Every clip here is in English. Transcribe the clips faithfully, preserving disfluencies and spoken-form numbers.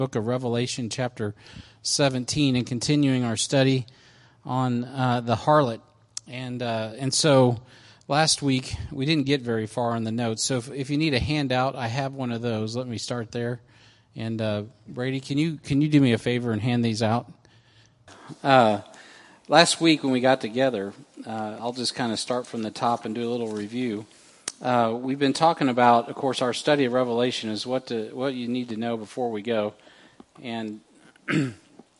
Book of Revelation, chapter seventeen, and continuing our study on uh, the harlot. And uh, and so last week we didn't get very far on the notes. So if, if you need a handout, I have one of those. Let me start there. And uh, Brady, can you can you do me a favor and hand these out? Uh, last week when we got together, uh, I'll just kind of start from the top and do a little review. Uh, we've been talking about, of course, our study of Revelation is what to, what you need to know before we go. And I'm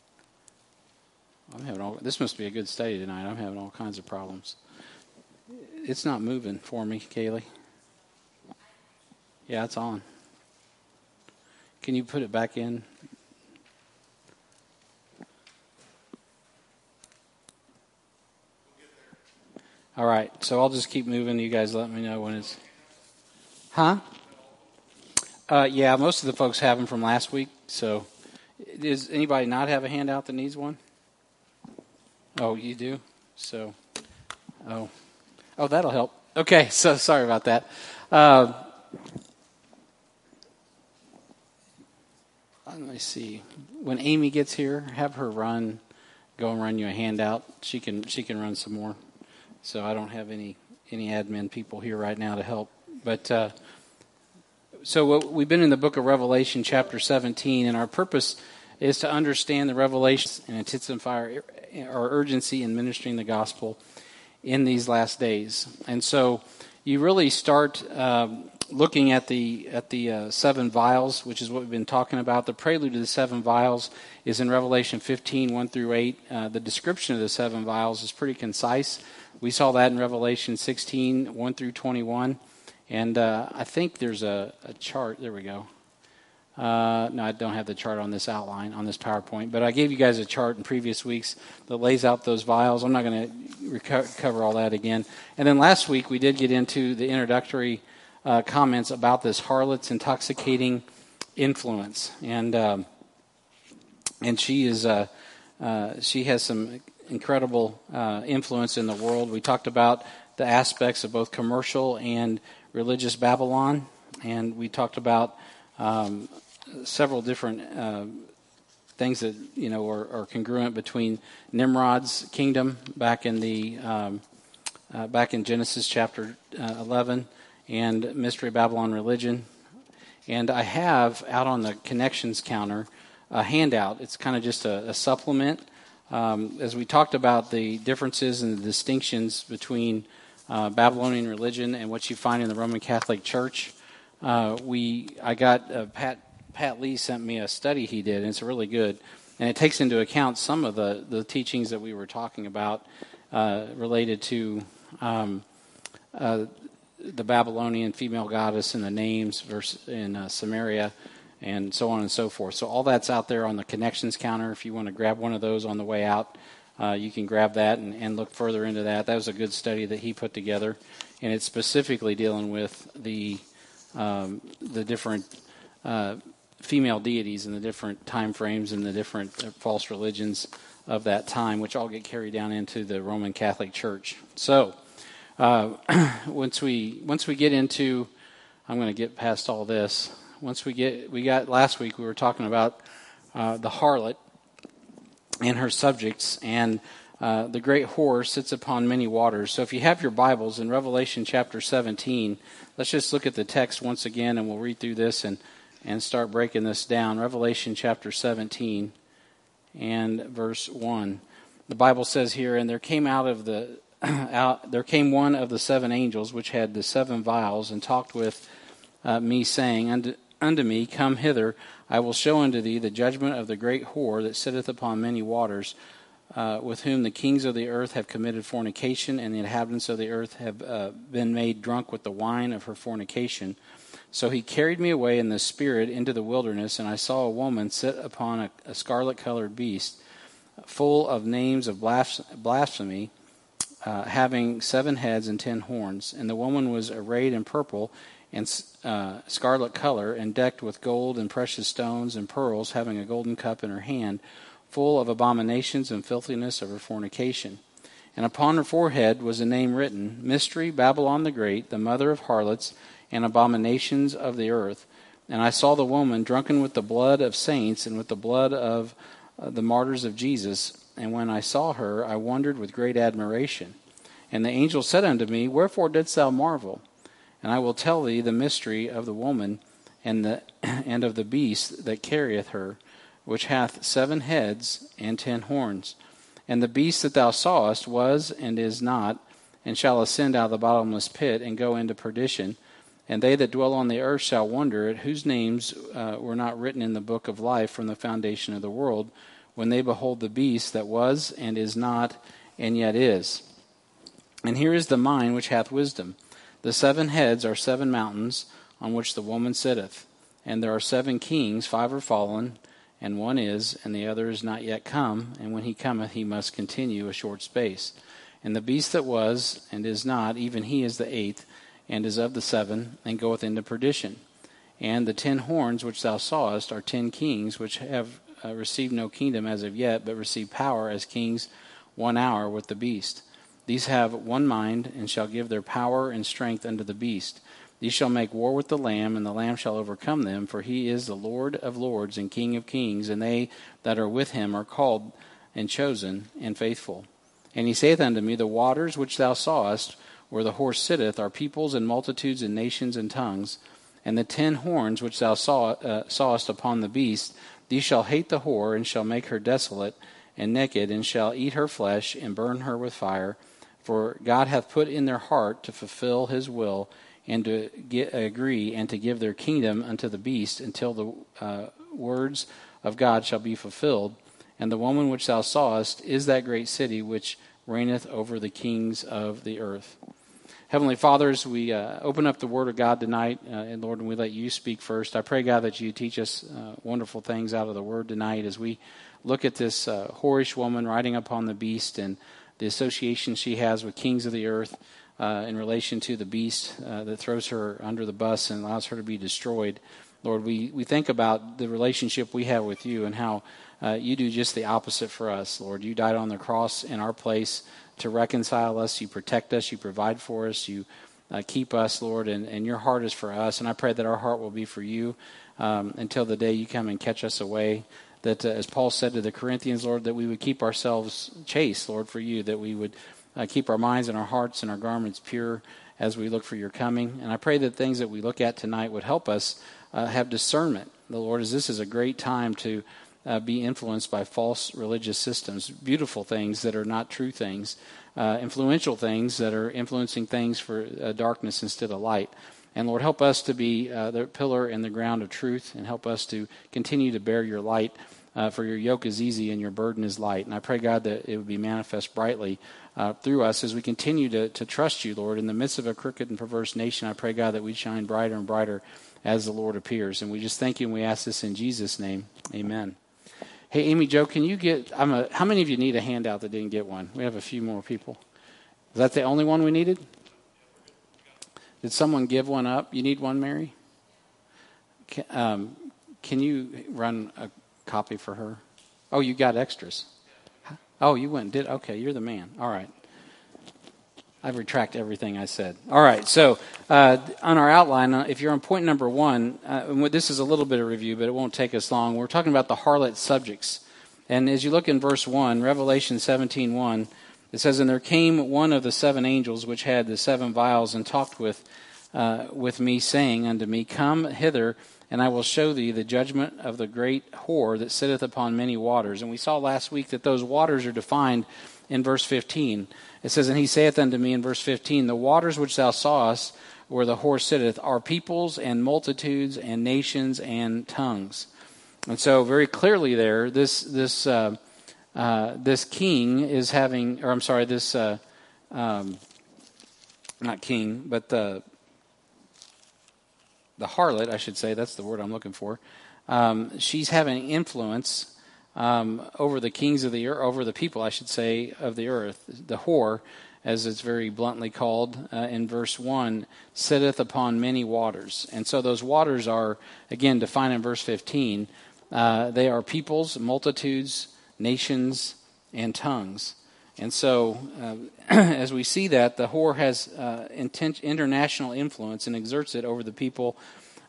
having all, this must be a good study tonight. I'm having all kinds of problems. It's not moving for me, Kaylee. Yeah, it's on. Can you put it back in? All right, so I'll just keep moving. You guys let me know when it's... Huh? Uh, yeah, most of the folks have them from last week, so... Does anybody not have a handout that needs one? Oh, you do? So, oh. Oh, that'll help. Okay, so sorry about that. Uh, let me see. When Amy gets here, have her run, go and run you a handout. She can she can run some more. So I don't have any, any admin people here right now to help. But uh, so what, we've been in the book of Revelation, chapter seventeen, and our purpose is to understand the revelations and intensify our, our urgency in ministering the gospel in these last days. And so you really start um, looking at the at the uh, seven vials, which is what we've been talking about. The prelude to the seven vials is in Revelation fifteen, one through eight. Uh, the description of the seven vials is pretty concise. We saw that in Revelation sixteen, one through twenty-one. And uh, I think there's a, a chart. There we go. Uh, no, I don't have the chart on this outline, on this PowerPoint, but I gave you guys a chart in previous weeks that lays out those vials. I'm not going to reco- cover all that again. And then last week we did get into the introductory uh, comments about this harlot's intoxicating influence, and um, and she is uh, uh, she has some incredible uh, influence in the world. We talked about the aspects of both commercial and religious Babylon, and we talked about Um, several different uh, things that you know are, are congruent between Nimrod's kingdom back in the um, uh, back in Genesis chapter uh, eleven and Mystery Babylon religion. And I have out on the connections counter a handout. It's kind of just a, a supplement um, as we talked about the differences and the distinctions between uh, Babylonian religion and what you find in the Roman Catholic Church. Uh, we, I got uh, Pat. Pat Lee sent me a study he did, and it's really good, and it takes into account some of the, the teachings that we were talking about uh, related to um, uh, the Babylonian female goddess and the names versus in uh, Samaria, and so on and so forth. So all that's out there on the connections counter. If you want to grab one of those on the way out, uh, you can grab that and, and look further into that. That was a good study that he put together, and it's specifically dealing with the Um, the different uh, female deities and the different time frames and the different uh, false religions of that time, which all get carried down into the Roman Catholic Church. So uh, once we once we get into, I'm going to get past all this. Once we get, we got last week we were talking about uh, the harlot and her subjects, and uh, the great whore sits upon many waters. So if you have your Bibles in Revelation chapter seventeen. Let's just look at the text once again, and we'll read through this and, and start breaking this down. Revelation chapter seventeen and verse one. The Bible says here, "And there came out of the out there came one of the seven angels which had the seven vials, and talked with uh, me, saying unto, unto me, Come hither, I will show unto thee the judgment of the great whore that sitteth upon many waters, Uh, with whom the kings of the earth have committed fornication, and the inhabitants of the earth have uh, been made drunk with the wine of her fornication. So he carried me away in the spirit into the wilderness, and I saw a woman sit upon a, a scarlet-colored beast, full of names of blasphemy, uh, having seven heads and ten horns. And the woman was arrayed in purple and uh, scarlet color, and decked with gold and precious stones and pearls, having a golden cup in her hand, full of abominations and filthiness of her fornication. And upon her forehead was a name written, Mystery, Babylon the Great, the mother of harlots and abominations of the earth. And I saw the woman drunken with the blood of saints and with the blood of uh, the martyrs of Jesus. And when I saw her, I wondered with great admiration. And the angel said unto me, Wherefore didst thou marvel? And I will tell thee the mystery of the woman and the and of the beast that carrieth her, which hath seven heads and ten horns. And the beast that thou sawest was and is not, and shall ascend out of the bottomless pit and go into perdition. And they that dwell on the earth shall wonder at whose names uh, were not written in the book of life from the foundation of the world, when they behold the beast that was and is not and yet is. And here is the mind which hath wisdom. The seven heads are seven mountains on which the woman sitteth. And there are seven kings, five are fallen, and one is, and the other is not yet come. And when he cometh, he must continue a short space. And the beast that was and is not, even he is the eighth, and is of the seven, and goeth into perdition. And the ten horns which thou sawest are ten kings, which have uh, received no kingdom as of yet, but receive power as kings one hour with the beast. These have one mind, and shall give their power and strength unto the beast. These shall make war with the Lamb, and the Lamb shall overcome them, for he is the Lord of lords and King of kings, and they that are with him are called and chosen and faithful. And he saith unto me, The waters which thou sawest, where the horse sitteth, are peoples and multitudes and nations and tongues. And the ten horns which thou saw, uh, sawest upon the beast, these shall hate the whore, and shall make her desolate and naked, and shall eat her flesh, and burn her with fire. For God hath put in their heart to fulfill his will, and to get, agree, and to give their kingdom unto the beast, until the uh, words of God shall be fulfilled. And the woman which thou sawest is that great city which reigneth over the kings of the earth. Heavenly Father, as we uh, open up the Word of God tonight, uh, and Lord, and we let you speak first, I pray, God, that you teach us uh, wonderful things out of the Word tonight as we look at this uh, whorish woman riding upon the beast and the association she has with kings of the earth uh, in relation to the beast uh, that throws her under the bus and allows her to be destroyed. Lord, we, we think about the relationship we have with you and how uh, you do just the opposite for us, Lord. You died on the cross in our place to reconcile us. You protect us. You provide for us. You uh, keep us, Lord, and, and your heart is for us. And I pray that our heart will be for you um, until the day you come and catch us away. That, uh, as Paul said to the Corinthians, Lord, that we would keep ourselves chaste, Lord, for you, that we would uh, keep our minds and our hearts and our garments pure as we look for your coming. And I pray that things that we look at tonight would help us uh, have discernment. The Lord, as this is a great time to uh, be influenced by false religious systems, beautiful things that are not true things, uh, influential things that are influencing things for uh, darkness instead of light. And Lord, help us to be uh, the pillar and the ground of truth, and help us to continue to bear your light, uh, for your yoke is easy and your burden is light. And I pray, God, that it would be manifest brightly uh, through us as we continue to, to trust you, Lord. In the midst of a crooked and perverse nation, I pray, God, that we shine brighter and brighter as the Lord appears. And we just thank you, and we ask this in Jesus' name. Amen. Hey, Amy Jo, can you get, I'm a, how many of you need a handout that didn't get one? We have a few more people. Is that the only one we needed? Did someone give one up? You need one, Mary? Can, um, can you run a copy for her? Oh, you got extras. Oh, you went and did? Okay, you're the man. All right. I retract everything I said. All right, so uh, on our outline, uh, if you're on point number one, uh, this is a little bit of review, but it won't take us long. We're talking about the harlot subjects. And as you look in verse one, Revelation seventeen one, it says, And there came one of the seven angels which had the seven vials, and talked with uh, with me, saying unto me, Come hither, and I will show thee the judgment of the great whore that sitteth upon many waters. And we saw last week that those waters are defined in verse fifteen. It says, And he saith unto me in verse fifteen, The waters which thou sawest, where the whore sitteth, are peoples and multitudes and nations and tongues. And so very clearly there, this this uh, uh, this king is having, or I'm sorry, this uh, um, not king, but the the harlot, I should say, that's the word I'm looking for. Um, she's having influence um, over the kings of the earth, over the people, I should say, of the earth. The whore, as it's very bluntly called uh, in verse one, sitteth upon many waters. And so those waters are, again, defined in verse fifteen. Uh, they are peoples, multitudes, nations, and tongues. And so, uh, as we see that, the whore has uh, intent, international influence and exerts it over the people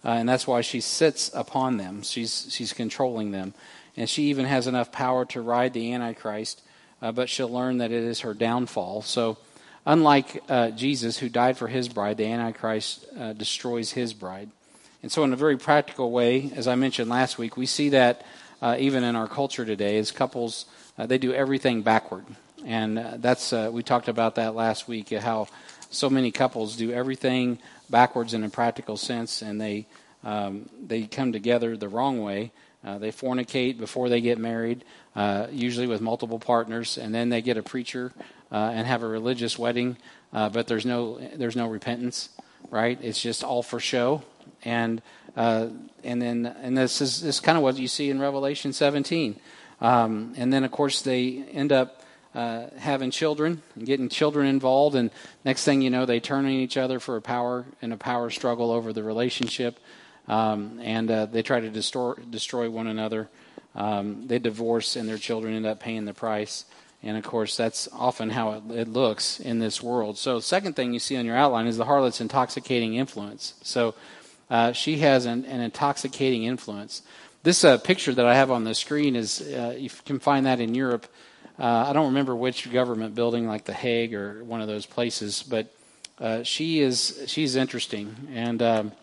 uh, and that's why she sits upon them. She's she's controlling them, and she even has enough power to ride the Antichrist, uh, but she'll learn that it is her downfall. So unlike uh, Jesus, who died for his bride, the Antichrist uh, destroys his bride. And so in a very practical way, as I mentioned last week, we see that uh, even in our culture today, as couples, uh, they do everything backward. And uh, that's uh, we talked about that last week, uh, how so many couples do everything backwards in a practical sense, and they um, they come together the wrong way. Uh, they fornicate before they get married, uh, usually with multiple partners, and then they get a preacher uh, and have a religious wedding, uh, but there's no there's no repentance, right? It's just all for show, and uh, and then and this is this is kind of what you see in Revelation seventeen, um, and then of course they end up uh, having children and getting children involved, and next thing you know, they turn on each other for a power and a power struggle over the relationship. Um, and uh, they try to destroy, destroy one another. Um, they divorce, and their children end up paying the price. And, of course, that's often how it, it looks in this world. So the second thing you see on your outline is the harlot's intoxicating influence. So uh, she has an, an intoxicating influence. This uh, picture that I have on the screen is, uh, you can find that in Europe. Uh, I don't remember which government building, like The Hague or one of those places, but uh, she is she's interesting. And Um,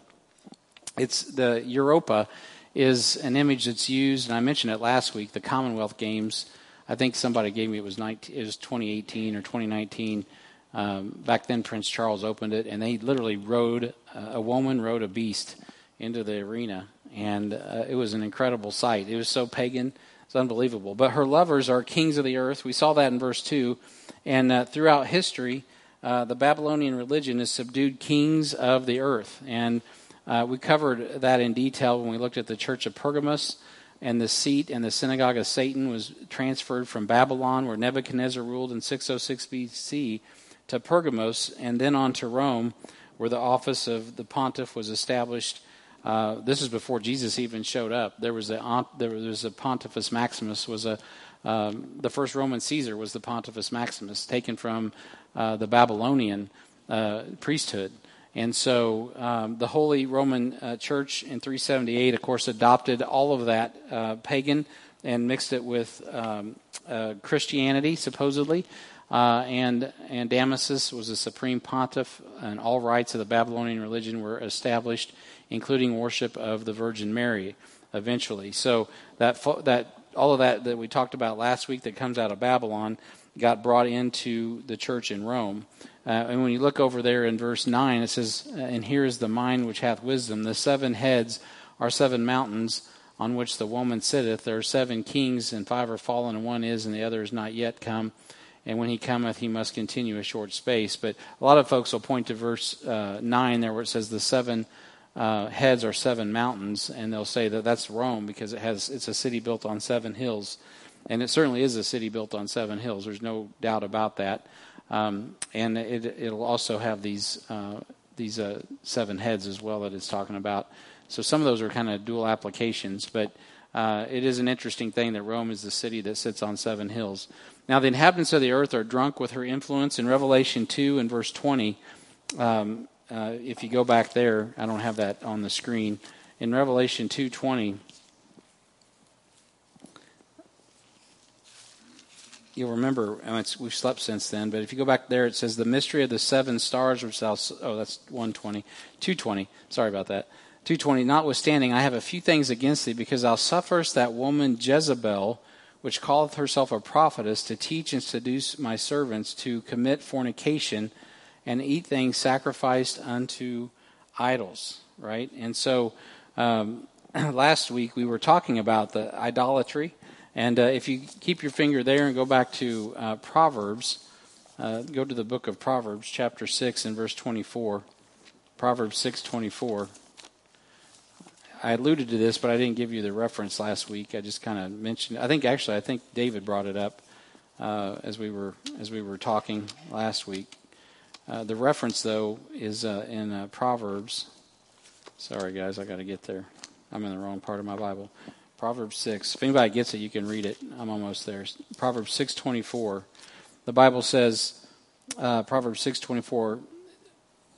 It's the Europa is an image that's used, and I mentioned it last week. The Commonwealth Games, I think somebody gave me it was nineteen, it was twenty eighteen or twenty nineteen. Um, back then, Prince Charles opened it, and they literally rode uh, a woman rode a beast into the arena, and uh, it was an incredible sight. It was so pagan, it's unbelievable. But her lovers are kings of the earth. We saw that in verse two, and uh, throughout history, uh, the Babylonian religion has subdued kings of the earth, and Uh, we covered that in detail when we looked at the church of Pergamos, and the seat and the synagogue of Satan was transferred from Babylon, where Nebuchadnezzar ruled in six oh six B C, to Pergamos, and then on to Rome, where the office of the pontiff was established. Uh, this is before Jesus even showed up. There was a there was a Pontifex Maximus was a um, the first Roman Caesar was the Pontifex Maximus, taken from uh, the Babylonian uh, priesthood. And so um, the Holy Roman uh, Church in three seventy-eight, of course, adopted all of that uh, pagan and mixed it with um, uh, Christianity, supposedly. Uh, and and Damasus was the supreme pontiff, and all rites of the Babylonian religion were established, including worship of the Virgin Mary, eventually. So that that all of that that we talked about last week that comes out of Babylon got brought into the church in Rome. Uh, and when you look over there in verse nine, it says, "And here is the mind which hath wisdom. The seven heads are seven mountains on which the woman sitteth. There are seven kings, and five are fallen, and one is, and the other is not yet come. And when he cometh, he must continue a short space." But a lot of folks will point to verse uh, nine there where it says the seven uh, heads are seven mountains, and they'll say that that's Rome because it has it's a city built on seven hills. And it certainly is a city built on seven hills. There's no doubt about that. Um, and it, it'll also have these uh, these uh, seven heads as well that it's talking about. So some of those are kind of dual applications, but uh, it is an interesting thing that Rome is the city that sits on seven hills. Now the inhabitants of the earth are drunk with her influence. In Revelation two and verse twenty, um, uh, if you go back there, I don't have that on the screen. In Revelation two twenty, you'll remember, and it's, we've slept since then, but if you go back there, it says, "The mystery of the seven stars which thou..." Oh, that's one twenty. two twenty. Sorry about that. two twenty. "Notwithstanding, I have a few things against thee, because thou sufferest that woman Jezebel, which calleth herself a prophetess, to teach and seduce my servants to commit fornication and eat things sacrificed unto idols." Right? And so um, last week we were talking about the idolatry. And uh, if you keep your finger there and go back to uh, Proverbs, uh, go to the book of Proverbs, chapter six and verse twenty-four. Proverbs six twenty-four. I alluded to this, but I didn't give you the reference last week. I just kind of mentioned. I think actually, I think David brought it up uh, as we were as we were talking last week. Uh, the reference, though, is uh, in uh, Proverbs. Sorry, guys, I got to get there. I'm in the wrong part of my Bible. Proverbs six. If anybody gets it, you can read it. I'm almost there. Proverbs six twenty-four. The Bible says, uh, Proverbs six twenty-four,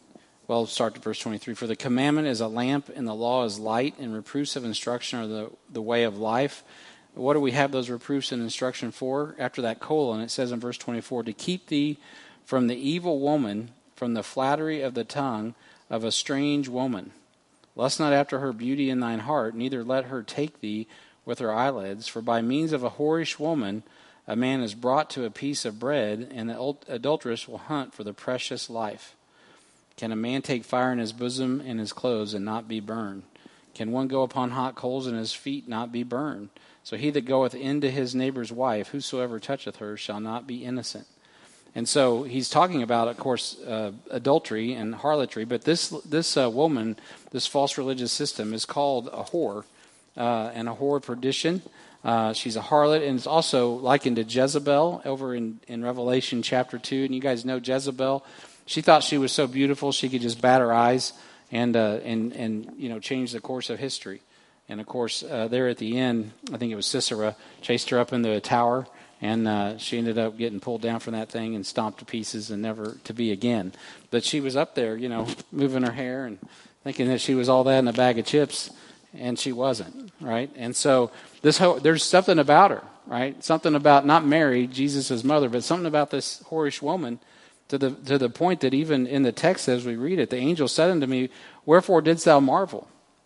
well, start at verse twenty-three. For the commandment is a lamp, and the law is light, and reproofs of instruction are the, the way of life. What do we have those reproofs and instruction for? After that colon, it says in verse twenty-four, to keep thee from the evil woman, from the flattery of the tongue of a strange woman. Lust not after her beauty in thine heart, neither let her take thee with her eyelids. For by means of a whorish woman a man is brought to a piece of bread, and the adulteress will hunt for the precious life. Can a man take fire in his bosom and his clothes and not be burned? Can one go upon hot coals and his feet not be burned? So he that goeth into his neighbor's wife, whosoever toucheth her, shall not be innocent. And so he's talking about, of course, uh, adultery and harlotry, but this this uh, woman, this false religious system, is called a whore, uh, and a whore of perdition. Uh, she's a harlot, and it's also likened to Jezebel over in, in Revelation chapter two. And you guys know Jezebel. She thought she was so beautiful she could just bat her eyes and uh, and and you know change the course of history. And of course, uh, there at the end, I think it was Sisera chased her up into a tower, and uh, she ended up getting pulled down from that thing and stomped to pieces and never to be again. But she was up there, you know, moving her hair and thinking that she was all that in a bag of chips, and she wasn't, right? And so this whole, there's something about her, right? Something about not Mary, Jesus' mother, but something about this whorish woman to the to the point that even in the text as we read it, the angel said unto me, wherefore didst thou marvel?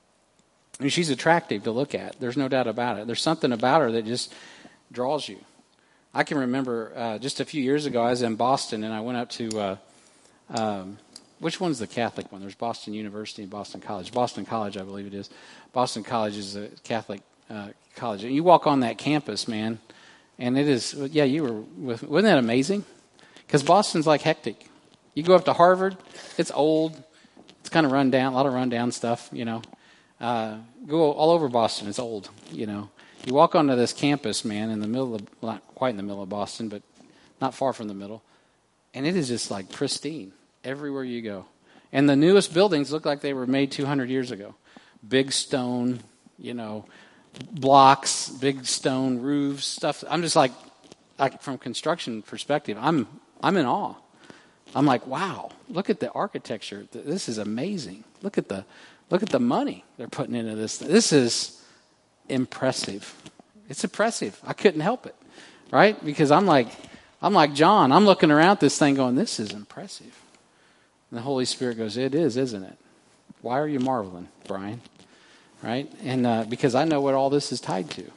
I mean, she's attractive to look at. There's no doubt about it. There's something about her that just draws you. I can remember uh, just a few years ago, I was in Boston, and I went up to, uh, um, which one's the Catholic one? There's Boston University and Boston College. Boston College, I believe it is. Boston College is a Catholic uh, college. And you walk on that campus, man, and it is, yeah, you were, with, wasn't that amazing? Because Boston's like hectic. You go up to Harvard, it's old, it's kind of run down, a lot of run down stuff, you know. Uh, go all over Boston, it's old, you know. You walk onto this campus, man, in the middle of, not quite in the middle of Boston, but not far from the middle, and it is just like pristine everywhere you go. And the newest buildings look like they were made two hundred years ago. Big stone, you know, blocks, big stone roofs, stuff. I'm just like, like from construction perspective, I'm I'm in awe. I'm like, wow, look at the architecture. This is amazing. Look at the look at the money they're putting into this. This is impressive. It's impressive. I couldn't help it, right? Because I'm like, I'm like John. I'm looking around this thing going, this is impressive. And the Holy Spirit goes, it is, isn't it? Why are you marveling, Brian? Right? And uh, because I know what all this is tied to.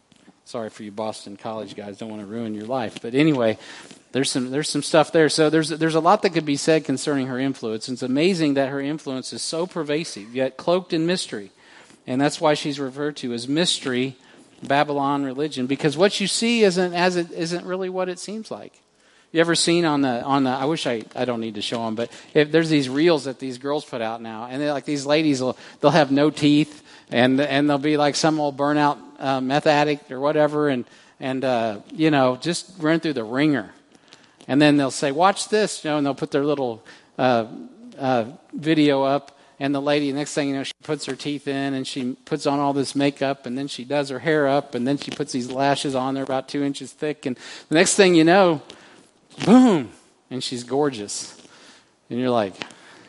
Sorry for you Boston College guys. Don't want to ruin your life. But anyway, there's some there's some stuff there. So there's there's a lot that could be said concerning her influence. And it's amazing that her influence is so pervasive, yet cloaked in mystery. And that's why she's referred to as mystery Babylon religion, because what you see isn't as it isn't really what it seems like. You ever seen on the on the? I wish I I don't need to show them, but if there's these reels that these girls put out now, and they're like these ladies will they'll have no teeth, and and they'll be like some old burnout uh, meth addict or whatever, and and uh, you know just run through the ringer, and then they'll say, watch this, you know, and they'll put their little uh, uh, video up. And the lady, next thing you know, she puts her teeth in and she puts on all this makeup, and then she does her hair up, and then she puts these lashes on. They're about two inches thick. And the next thing you know, boom, and she's gorgeous. And you're like,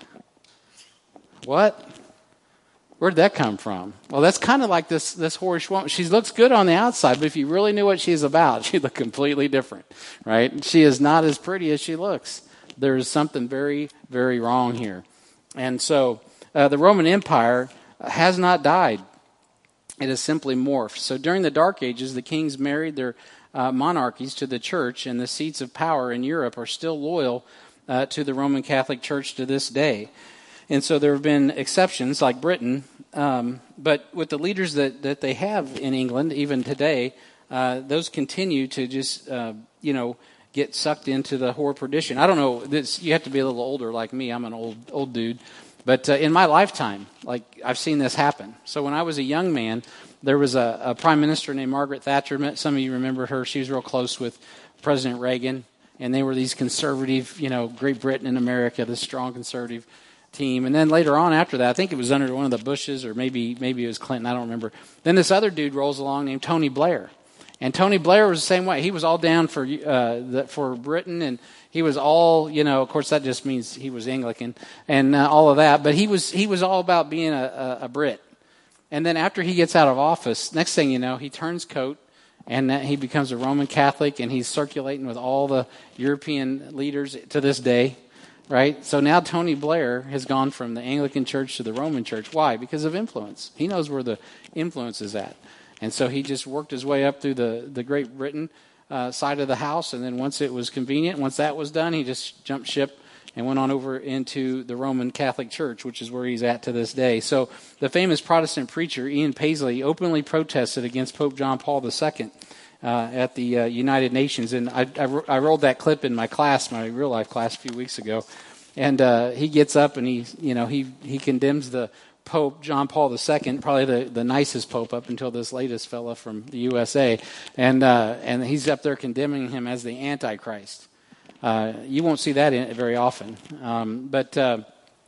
what? Where'd that come from? Well, that's kind of like this, this whorish woman. She looks good on the outside, but if you really knew what she's about, she'd look completely different, right? She is not as pretty as she looks. There is something very, very wrong here. And so uh, the Roman Empire has not died. It has simply morphed. So during the Dark Ages, the kings married their uh, monarchies to the church, and the seats of power in Europe are still loyal uh, to the Roman Catholic Church to this day. And so there have been exceptions like Britain, um, but with the leaders that, that they have in England, even today, uh, those continue to just, uh, you know, get sucked into the whore perdition. I don't know, this, you have to be a little older like me. I'm an old old dude. But uh, in my lifetime, like I've seen this happen. So when I was a young man, there was a, a prime minister named Margaret Thatcher. Some of you remember her. She was real close with President Reagan. And they were these conservative, you know, Great Britain and America, this strong conservative team. And then later on after that, I think it was under one of the Bushes, or maybe maybe it was Clinton, I don't remember. Then this other dude rolls along named Tony Blair. And Tony Blair was the same way. He was all down for uh, the, for Britain, and he was all, you know, of course that just means he was Anglican and uh, all of that. But he was he was all about being a, a, a Brit. And then after he gets out of office, next thing you know, he turns coat, and he becomes a Roman Catholic, and he's circulating with all the European leaders to this day, right? So now Tony Blair has gone from the Anglican Church to the Roman Church. Why? Because of influence. He knows where the influence is at. And so he just worked his way up through the, the Great Britain uh, side of the house, and then once it was convenient, once that was done, he just jumped ship and went on over into the Roman Catholic Church, which is where he's at to this day. So the famous Protestant preacher Ian Paisley openly protested against Pope John Paul the Second uh, at the uh, United Nations. And I, I, I rolled that clip in my class, my real-life class, a few weeks ago. And uh, he gets up and he, you know, he, he condemns the Pope John Paul the Second, probably the, the nicest pope up until this latest fella from the U S A, and uh, and he's up there condemning him as the Antichrist. Uh, you won't see that in, very often, um, but uh,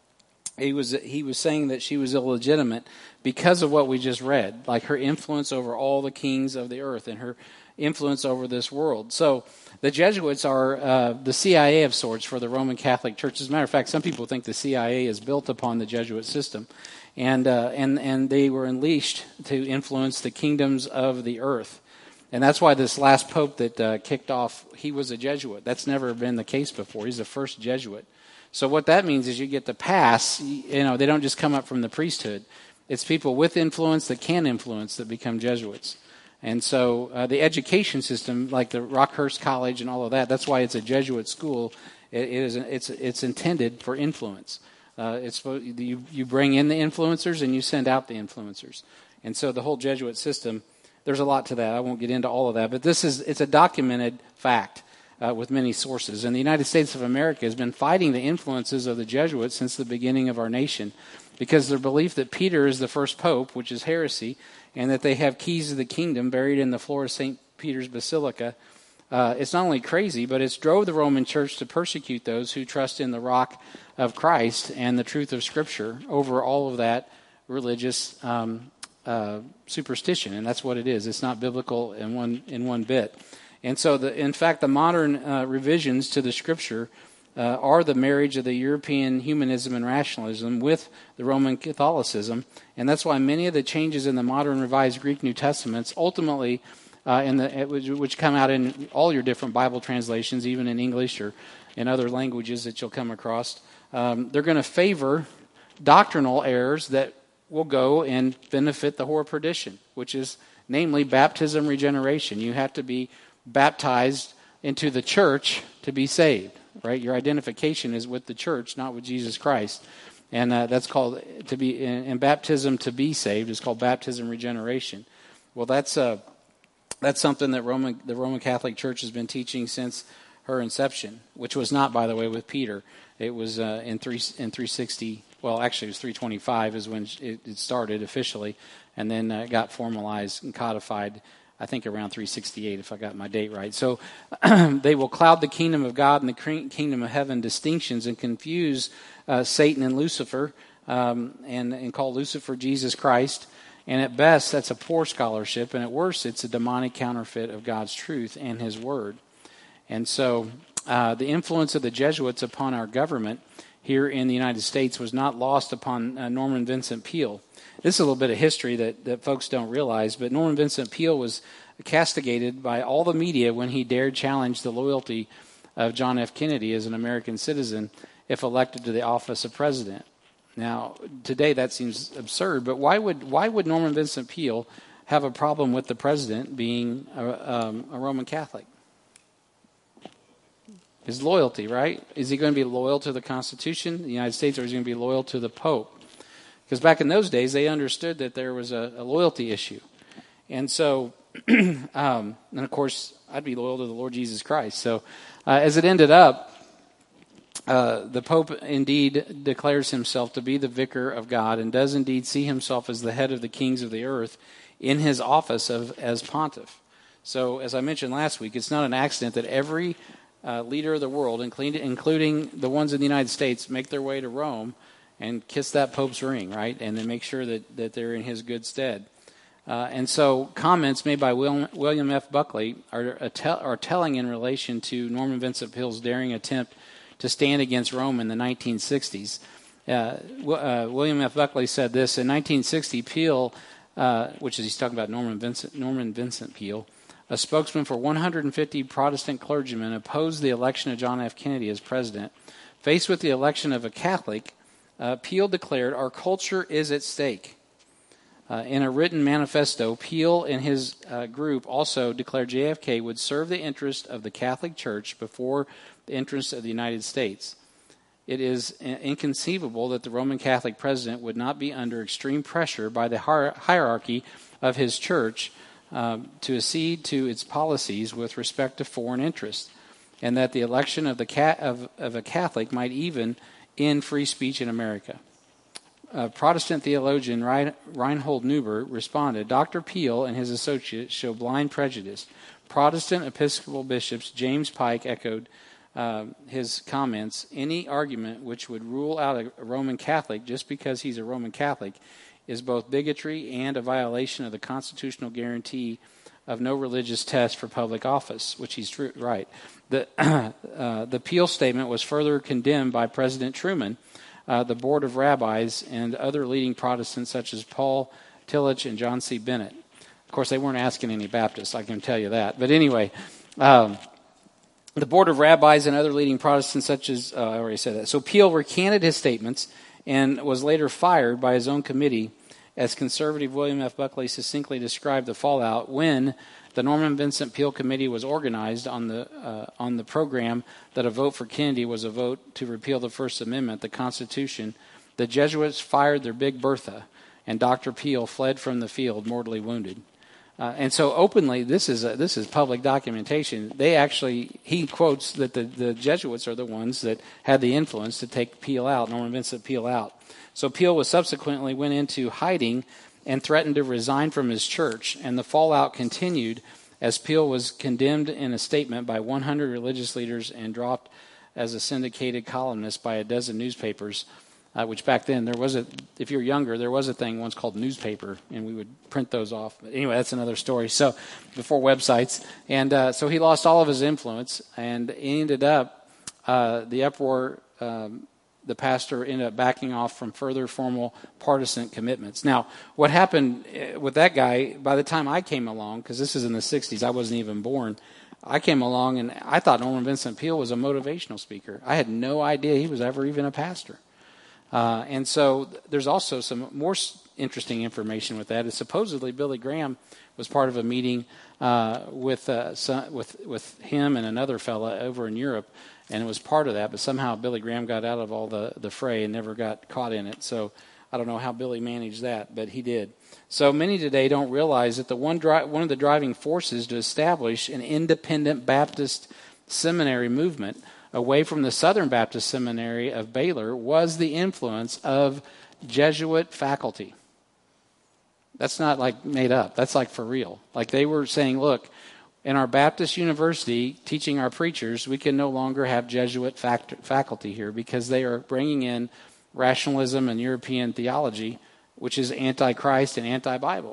he was he was saying that she was illegitimate because of what we just read, like her influence over all the kings of the earth and her influence over this world. So the Jesuits are uh, the C I A of sorts for the Roman Catholic Church. As a matter of fact, some people think the C I A is built upon the Jesuit system. And uh, and and they were unleashed to influence the kingdoms of the earth, and that's why this last pope that uh, kicked off, he was a Jesuit. That's never been the case before. He's the first Jesuit. So what that means is you get to pass. You know, they don't just come up from the priesthood. It's people with influence that can influence that become Jesuits. And so uh, the education system, like the Rockhurst College and all of that, that's why it's a Jesuit school. It, it is it's it's intended for influence. Uh, it's you, you bring in the influencers and you send out the influencers. And so the whole Jesuit system, there's a lot to that. I won't get into all of that. But this is it's a documented fact uh, with many sources. And the United States of America has been fighting the influences of the Jesuits since the beginning of our nation because their belief that Peter is the first pope, which is heresy, and that they have keys of the kingdom buried in the floor of Saint Peter's Basilica. Uh, it's not only crazy, but it's drove the Roman Church to persecute those who trust in the rock of Christ and the truth of Scripture over all of that religious um, uh, superstition, and that's what it is. It's not biblical in one in one bit. And so, the, in fact, the modern uh, revisions to the Scripture uh, are the marriage of the European humanism and rationalism with the Roman Catholicism, and that's why many of the changes in the modern Revised Greek New Testaments ultimately Uh, in the, which come out in all your different Bible translations, even in English or in other languages that you'll come across. Um, they're going to favor doctrinal errors that will go and benefit the whore perdition, which is namely baptism regeneration. You have to be baptized into the church to be saved, right? Your identification is with the church, not with Jesus Christ. And uh, that's called to be, and baptism to be saved is called baptism regeneration. Well, that's a... Uh, That's something that Roman, the Roman Catholic Church has been teaching since her inception, which was not, by the way, with Peter. It was uh, in three in three sixty. Well, actually, it was three twenty-five is when it, it started officially, and then uh, got formalized and codified. I think around three sixty-eight, if I got my date right. So they will cloud the kingdom of God and the kingdom of heaven distinctions and confuse uh, Satan and Lucifer, um, and and call Lucifer Jesus Christ. And at best, that's a poor scholarship, and at worst, it's a demonic counterfeit of God's truth and His Word. And so uh, the influence of the Jesuits upon our government here in the United States was not lost upon uh, Norman Vincent Peale. This is a little bit of history that, that folks don't realize, but Norman Vincent Peale was castigated by all the media when he dared challenge the loyalty of John F. Kennedy as an American citizen if elected to the office of president. Now, today that seems absurd, but why would why would Norman Vincent Peale have a problem with the president being a, um, a Roman Catholic? His loyalty, right? Is he going to be loyal to the Constitution, the United States, or is he going to be loyal to the Pope? Because back in those days, they understood that there was a, a loyalty issue. And so, um, and of course, I'd be loyal to the Lord Jesus Christ. So uh, as it ended up, Uh, the Pope indeed declares himself to be the vicar of God and does indeed see himself as the head of the kings of the earth in his office of as pontiff. So, as I mentioned last week, it's not an accident that every uh, leader of the world, including, including the ones in the United States, make their way to Rome and kiss that Pope's ring, right? And then make sure that, that they're in his good stead. Uh, and so comments made by Will, William F. Buckley are, are, tell, are telling in relation to Norman Vincent Peale's daring attempt to stand against Rome in the nineteen sixties. Uh, uh, William F. Buckley said this, in nineteen sixty, Peale, uh, which is he's talking about Norman Vincent, Norman Vincent Peale, a spokesman for one hundred fifty Protestant clergymen, opposed the election of John F. Kennedy as president. Faced with the election of a Catholic, uh, Peale declared, "Our culture is at stake." Uh, in a written manifesto, Peale and his uh, group also declared J F K would serve the interest of the Catholic Church before the interests of the United States. It is inconceivable that the Roman Catholic president would not be under extreme pressure by the hierarchy of his church uh, to accede to its policies with respect to foreign interests, and that the election of, the ca- of, of a Catholic might even end free speech in America. Uh, Protestant theologian Reinhold Niebuhr responded, "Doctor Peale and his associates show blind prejudice." Protestant Episcopal bishops James Pike echoed uh, his comments, "Any argument which would rule out a, a Roman Catholic just because he's a Roman Catholic is both bigotry and a violation of the constitutional guarantee of no religious test for public office," which he's true, right. The, uh, the Peale statement was further condemned by President Truman, Uh, the Board of Rabbis, and other leading Protestants such as Paul Tillich and John C. Bennett. Of course, they weren't asking any Baptists, I can tell you that. But anyway, um, the Board of Rabbis and other leading Protestants such as, uh, I already said that. So Peale recanted his statements and was later fired by his own committee, as conservative William F. Buckley succinctly described the fallout when the Norman Vincent Peale Committee was organized on the uh, on the program that a vote for Kennedy was a vote to repeal the First Amendment, the Constitution. The Jesuits fired their Big Bertha, and Doctor Peale fled from the field, mortally wounded. Uh, and so openly, this is a, this is public documentation. They actually, he quotes that the, the Jesuits are the ones that had the influence to take Peale out, Norman Vincent Peale out. So Peale was subsequently went into hiding and threatened to resign from his church, and the fallout continued as Peale was condemned in a statement by one hundred religious leaders and dropped as a syndicated columnist by a dozen newspapers, uh, which back then there was a, if you're younger, there was a thing once called newspaper, and we would print those off. But anyway, that's another story. So before websites. And uh, so he lost all of his influence, and he ended up, uh, the uproar, um, the pastor ended up backing off from further formal partisan commitments. Now, what happened with that guy, by the time I came along, because this is in the sixties, I wasn't even born, I came along and I thought Norman Vincent Peale was a motivational speaker. I had no idea he was ever even a pastor. Uh, and so there's also some more interesting information with that. Is supposedly Billy Graham was part of a meeting uh, with, uh, some, with, with him and another fella over in Europe, and it was part of that, but somehow Billy Graham got out of all the, the fray and never got caught in it. So I don't know how Billy managed that, but he did. So many today don't realize that the one dri- one of the driving forces to establish an independent Baptist seminary movement away from the Southern Baptist Seminary of Baylor was the influence of Jesuit faculty. That's not like made up. That's like for real. Like they were saying, look, in our Baptist university, teaching our preachers, we can no longer have Jesuit fact- faculty here because they are bringing in rationalism and European theology, which is anti-Christ and anti-Bible.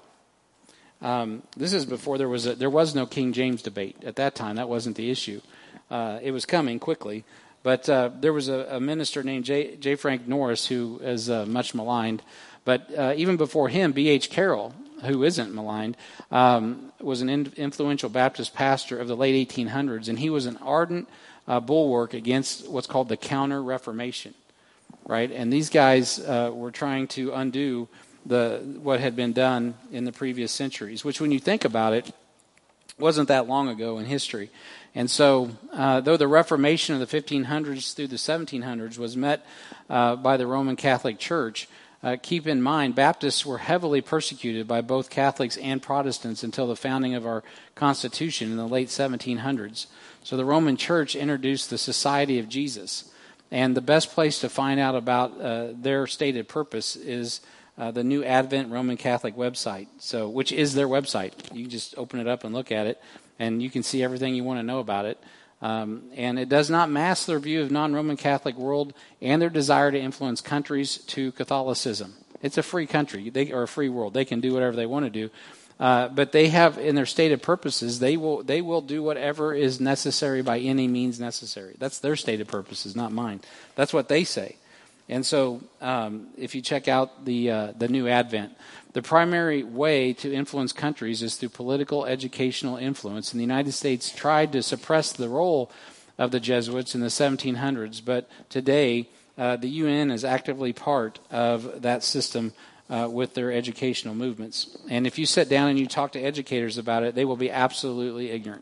Um, this is before there was a, there was no King James debate at that time. That wasn't the issue. Uh, it was coming quickly, but uh, there was a, a minister named J. J. Frank Norris who is uh, much maligned. But uh, even before him, B H Carroll, who isn't maligned, um, was an in- influential Baptist pastor of the late eighteen hundreds, and he was an ardent uh, bulwark against what's called the Counter-Reformation, right? And these guys uh, were trying to undo the what had been done in the previous centuries, which when you think about it, wasn't that long ago in history. And so, uh, though the Reformation of the fifteen hundreds through the seventeen hundreds was met uh, by the Roman Catholic Church, Uh, keep in mind, Baptists were heavily persecuted by both Catholics and Protestants until the founding of our Constitution in the late seventeen hundreds. So the Roman Church introduced the Society of Jesus. And the best place to find out about uh, their stated purpose is uh, the New Advent Roman Catholic website, so which is their website. You can just open it up and look at it, and you can see everything you want to know about it. Um, and it does not mask their view of non-Roman Catholic world and their desire to influence countries to Catholicism. It's a free country, they are a free world. They can do whatever they want to do. Uh, but they have, in their stated purposes, they will they will do whatever is necessary by any means necessary. That's their stated purposes, not mine. That's what they say. And so, um, if you check out the uh, the New Advent, the primary way to influence countries is through political, educational influence. And the United States tried to suppress the role of the Jesuits in the seventeen hundreds, but today uh, the U N is actively part of that system uh, with their educational movements. And if you sit down and you talk to educators about it, they will be absolutely ignorant.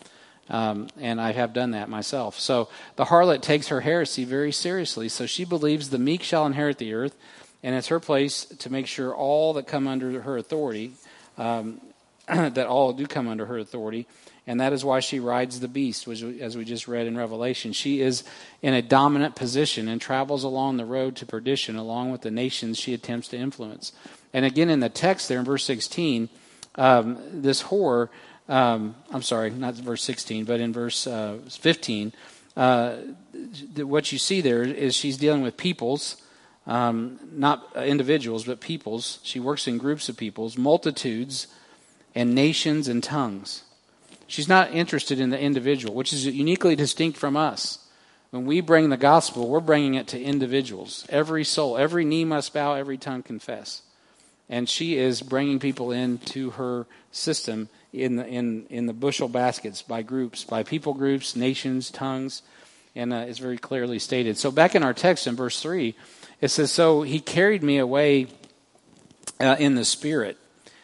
Um, and I have done that myself. So the harlot takes her heresy very seriously. So she believes the meek shall inherit the earth, and it's her place to make sure all that come under her authority, um, that all do come under her authority. And that is why she rides the beast, which, as we just read in Revelation. She is in a dominant position and travels along the road to perdition along with the nations she attempts to influence. And again, in the text there in verse sixteen, um, this whore, um, I'm sorry, not verse sixteen, but in verse uh, fifteen, uh, what you see there is she's dealing with peoples, um, not individuals, but peoples. She works in groups of peoples, multitudes, and nations and tongues. She's not interested in the individual, which is uniquely distinct from us. When we bring the gospel, we're bringing it to individuals. Every soul, every knee must bow, every tongue confess. And she is bringing people into her system in the, in, in the bushel baskets by groups, by people groups, nations, tongues, and uh, it's very clearly stated. So back in our text in verse three, it says, "So he carried me away uh, in the spirit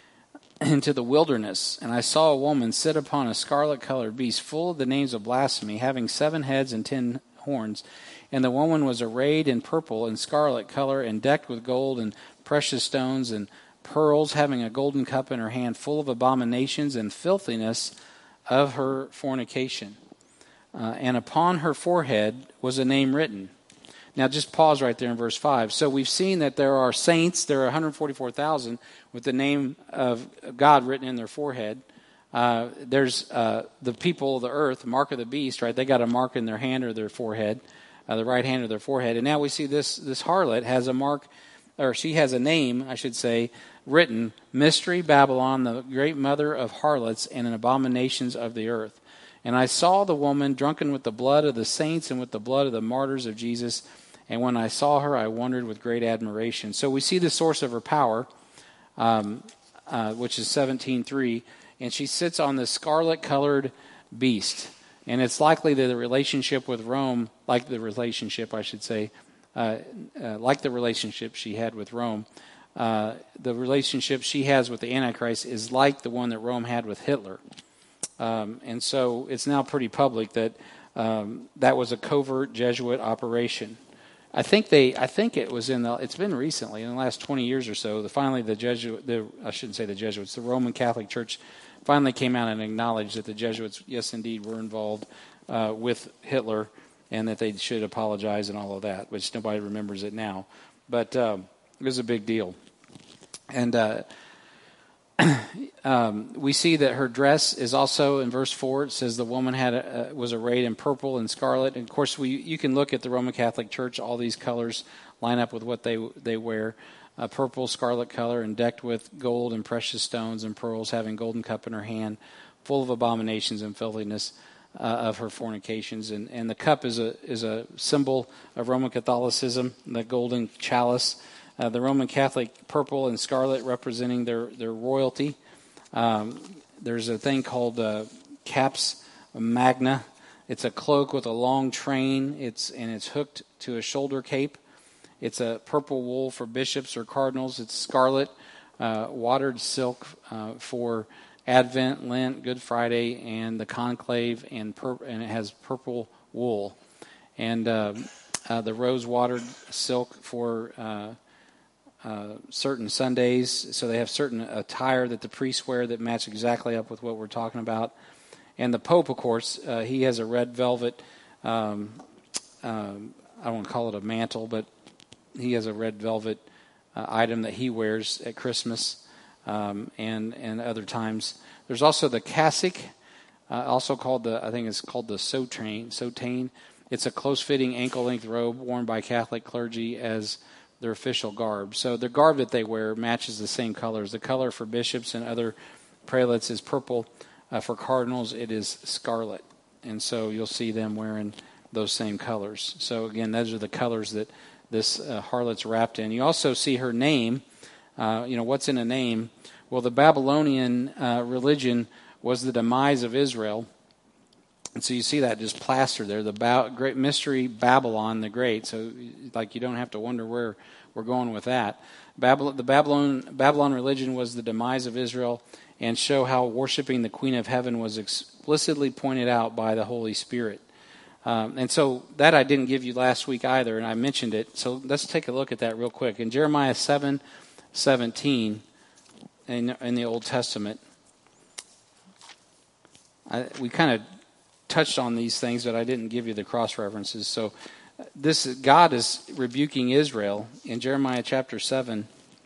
into the wilderness, and I saw a woman sit upon a scarlet-colored beast, full of the names of blasphemy, having seven heads and ten horns. And the woman was arrayed in purple and scarlet color, and decked with gold and precious stones and pearls, having a golden cup in her hand, full of abominations and filthiness of her fornication. Uh, and upon her forehead was a name written." Now just pause right there in verse five. So we've seen that there are saints, there are one hundred forty-four thousand with the name of God written in their forehead. Uh, there's uh, the people of the earth, mark of the beast, right? They got a mark in their hand or their forehead, uh, the right hand of their forehead. And now we see this this harlot has a mark, or she has a name, I should say, written, Mystery Babylon, the great mother of harlots and abominations of the earth. And I saw the woman drunken with the blood of the saints and with the blood of the martyrs of Jesus. And when I saw her, I wondered with great admiration. So we see the source of her power, um, uh, which is seventeen three. And she sits on this scarlet-colored beast. And it's likely that the relationship with Rome, like the relationship, I should say, uh, uh, like the relationship she had with Rome, uh, the relationship she has with the Antichrist is like the one that Rome had with Hitler. Um, and so it's now pretty public that um, that was a covert Jesuit operation. I think they, I think it was in the, it's been recently, in the last twenty years or so, the, finally the Jesuit, the, I shouldn't say the Jesuits, the Roman Catholic Church finally came out and acknowledged that the Jesuits, yes, indeed, were involved uh, with Hitler and that they should apologize and all of that, which nobody remembers it now. But um, it was a big deal. And uh, um, we see that her dress is also, in verse four, it says the woman had a, uh, was arrayed in purple and scarlet. And, of course, we you can look at the Roman Catholic Church, all these colors line up with what they they wear. Uh, purple, scarlet color, and decked with gold and precious stones and pearls, having golden cup in her hand, full of abominations and filthiness uh, of her fornications. And, and the cup is a is a symbol of Roman Catholicism, the golden chalice. Uh, the Roman Catholic purple and scarlet representing their, their royalty. Um, there's a thing called uh, caps magna. It's a cloak with a long train. It's and it's hooked to a shoulder cape. It's a purple wool for bishops or cardinals. It's scarlet, uh, watered silk uh, for Advent, Lent, Good Friday, and the conclave, and pur- and it has purple wool. And uh, uh, the rose-watered silk for uh, uh, certain Sundays. So they have certain attire that the priests wear that match exactly up with what we're talking about. And the Pope, of course, uh, he has a red velvet, um, um, I don't want to call it a mantle, but he has a red velvet uh, item that he wears at Christmas um, and and other times. There's also the cassock, uh, also called the, I think it's called the soutane. Soutane. It's a close-fitting ankle-length robe worn by Catholic clergy as their official garb. So the garb that they wear matches the same colors. The color for bishops and other prelates is purple. Uh, for cardinals, it is scarlet. And so you'll see them wearing those same colors. So again, those are the colors that this uh, harlot's wrapped in. You also see her name. Uh, you know, what's in a name? Well, the Babylonian uh, religion was the demise of Israel. And so you see that just plastered there, the ba- great mystery Babylon the Great. So like you don't have to wonder where we're going with that. Babylon, the Babylon Babylon religion was the demise of Israel, and show how worshiping the Queen of Heaven was explicitly pointed out by the Holy Spirit. Um, and so that I didn't give you last week either, and I mentioned it. So let's take a look at that real quick. In Jeremiah seven seventeen, in, in the Old Testament, I, we kind of touched on these things, but I didn't give you the cross references. So this God is rebuking Israel in Jeremiah chapter seven.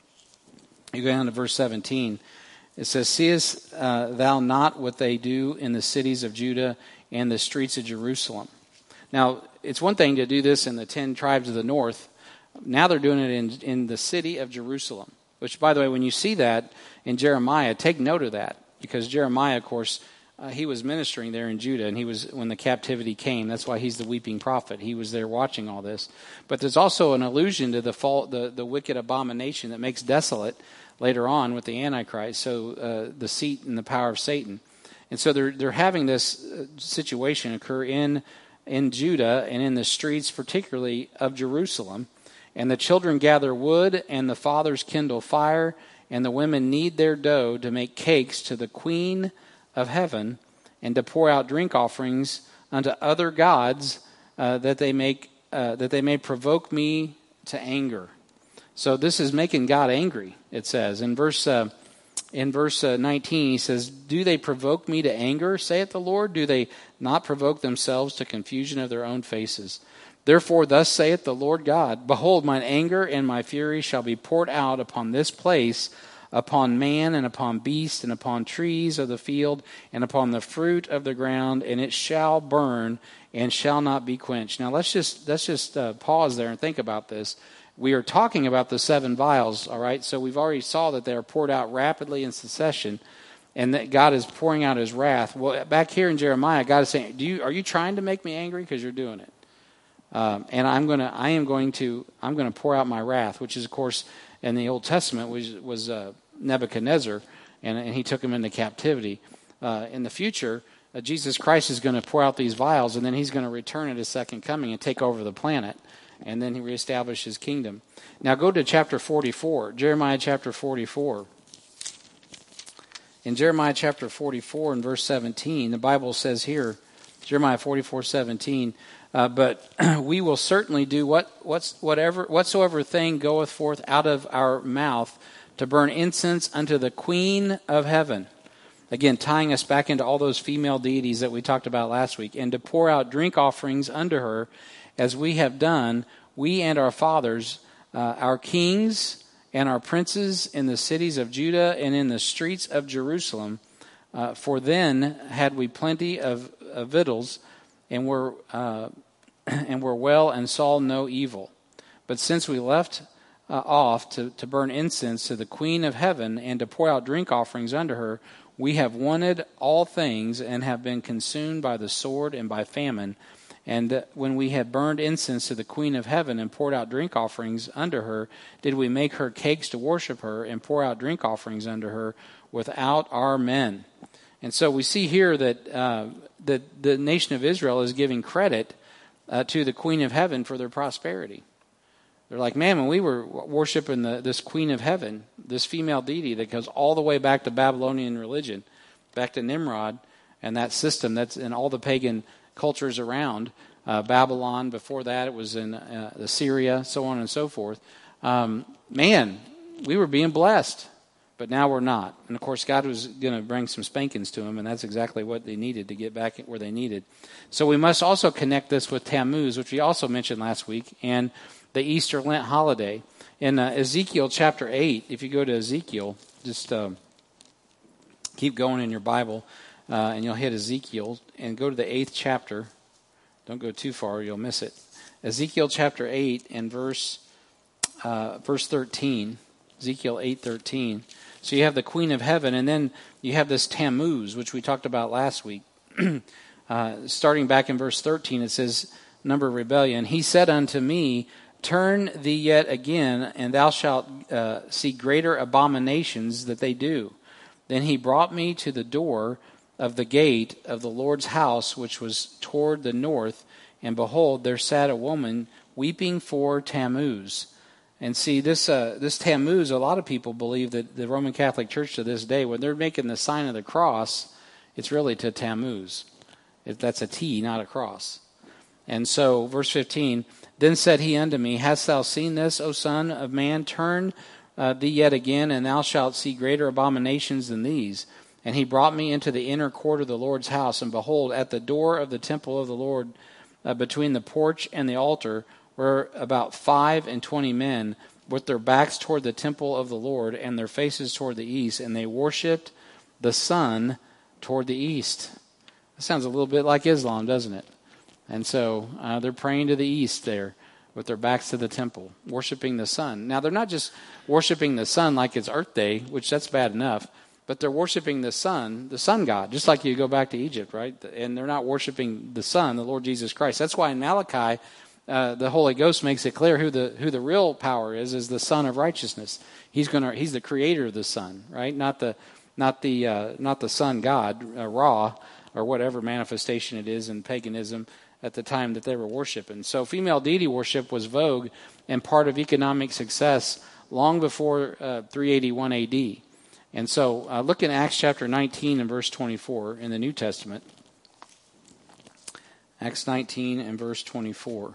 You go down to verse seventeen. It says, "Seest uh, thou not what they do in the cities of Judah and the streets of Jerusalem?" Now, it's one thing to do this in the ten tribes of the north. Now they're doing it in, in the city of Jerusalem. Which, by the way, when you see that in Jeremiah, take note of that. Because Jeremiah, of course, uh, he was ministering there in Judah, and he was when the captivity came. That's why he's the weeping prophet. He was there watching all this. But there's also an allusion to the fault, the, the wicked abomination that makes desolate later on with the Antichrist, so uh, the seat and the power of Satan. And so they're they're having this uh, situation occur in in Judah and in the streets, particularly of Jerusalem. And the children gather wood, and the fathers kindle fire, and the women knead their dough to make cakes to the Queen of Heaven, and to pour out drink offerings unto other gods, uh, that they make uh, that they may provoke me to anger. So this is making God angry. It says in verse uh, in verse uh, nineteen, he says, "Do they provoke me to anger, saith the Lord? Do they not provoke themselves to confusion of their own faces? Therefore thus saith the Lord God, Behold, mine anger and my fury shall be poured out upon this place, upon man and upon beast and upon trees of the field and upon the fruit of the ground, and it shall burn and shall not be quenched." Now let's just let's just uh, pause there and think about this. We are talking about the seven vials, all right? So we've already saw that they are poured out rapidly in succession, and that God is pouring out his wrath. Well, back here in Jeremiah, God is saying, "Do you are you trying to make me angry? Because you're doing it." Um, and I'm gonna, I am going to, I'm going to pour out my wrath, which is, of course, in the Old Testament was was uh, Nebuchadnezzar, and, and he took him into captivity. Uh, in the future, uh, Jesus Christ is going to pour out these vials, and then he's going to return at his second coming and take over the planet, and then he reestablish his kingdom. Now go to chapter forty-four, Jeremiah chapter forty-four. In Jeremiah chapter forty-four and verse seventeen, the Bible says here, Jeremiah forty-four seventeen. Uh, but we will certainly do what what's whatever whatsoever thing goeth forth out of our mouth to burn incense unto the Queen of Heaven. Again, tying us back into all those female deities that we talked about last week, and to pour out drink offerings unto her, as we have done, we and our fathers, uh, our kings and our princes in the cities of Judah and in the streets of Jerusalem. Uh, for then had we plenty of, of victuals, and were uh, and were well, and saw no evil. But since we left uh, off to, to burn incense to the Queen of Heaven, and to pour out drink offerings unto her, we have wanted all things, and have been consumed by the sword and by famine. And uh, when we had burned incense to the Queen of Heaven, and poured out drink offerings unto her, did we make her cakes to worship her, and pour out drink offerings unto her without our men. And so we see here that uh, that the nation of Israel is giving credit uh, to the Queen of Heaven for their prosperity. They're like, man, when we were worshiping the, this Queen of Heaven, this female deity that goes all the way back to Babylonian religion, back to Nimrod, and that system that's in all the pagan cultures around, uh, Babylon, before that it was in uh, Assyria, so on and so forth. Um, man, we were being blessed. But now we're not. And, of course, God was going to bring some spankings to them, and that's exactly what they needed to get back where they needed. So we must also connect this with Tammuz, which we also mentioned last week, and the Easter Lent holiday. In uh, Ezekiel chapter eight, if you go to Ezekiel, just uh, keep going in your Bible, uh, and you'll hit Ezekiel, and go to the eighth chapter. Don't go too far, you'll miss it. Ezekiel chapter eight and verse uh, verse thirteen. Ezekiel eight thirteen. So you have the Queen of Heaven, and then you have this Tammuz, which we talked about last week. uh, starting back in verse thirteen, it says, number of rebellion. He said unto me, turn thee yet again, and thou shalt uh, see greater abominations that they do. Then he brought me to the door of the gate of the Lord's house, which was toward the north, and behold, there sat a woman weeping for Tammuz. And see, this uh, this Tammuz, a lot of people believe that the Roman Catholic Church to this day, when they're making the sign of the cross, it's really to Tammuz. It, that's a T, not a cross. And so, verse fifteen, then said he unto me, hast thou seen this, O son of man? Turn uh, thee yet again, and thou shalt see greater abominations than these. And he brought me into the inner court of the Lord's house, and behold, at the door of the temple of the Lord, uh, between the porch and the altar, were about five and twenty men, with their backs toward the temple of the Lord, and their faces toward the east, and they worshipped the sun toward the east. That sounds a little bit like Islam, doesn't it? And so uh, they're praying to the east there, with their backs to the temple, worshiping the sun. Now, they're not just worshiping the sun like it's Earth Day, which that's bad enough, but they're worshiping the sun, the sun god, just like you go back to Egypt, right? And they're not worshiping the Son, the Lord Jesus Christ. That's why in Malachi, uh, the Holy Ghost makes it clear who the who the real power is, is the Son of righteousness. He's gonna he's the creator of the sun, right? Not the not the uh, not the sun god, uh, Ra, or whatever manifestation it is in paganism at the time that they were worshiping. So female deity worship was vogue and part of economic success long before uh, three eighty-one A D. And so uh, look in Acts chapter nineteen and verse twenty-four in the New Testament. Acts nineteen and verse twenty-four.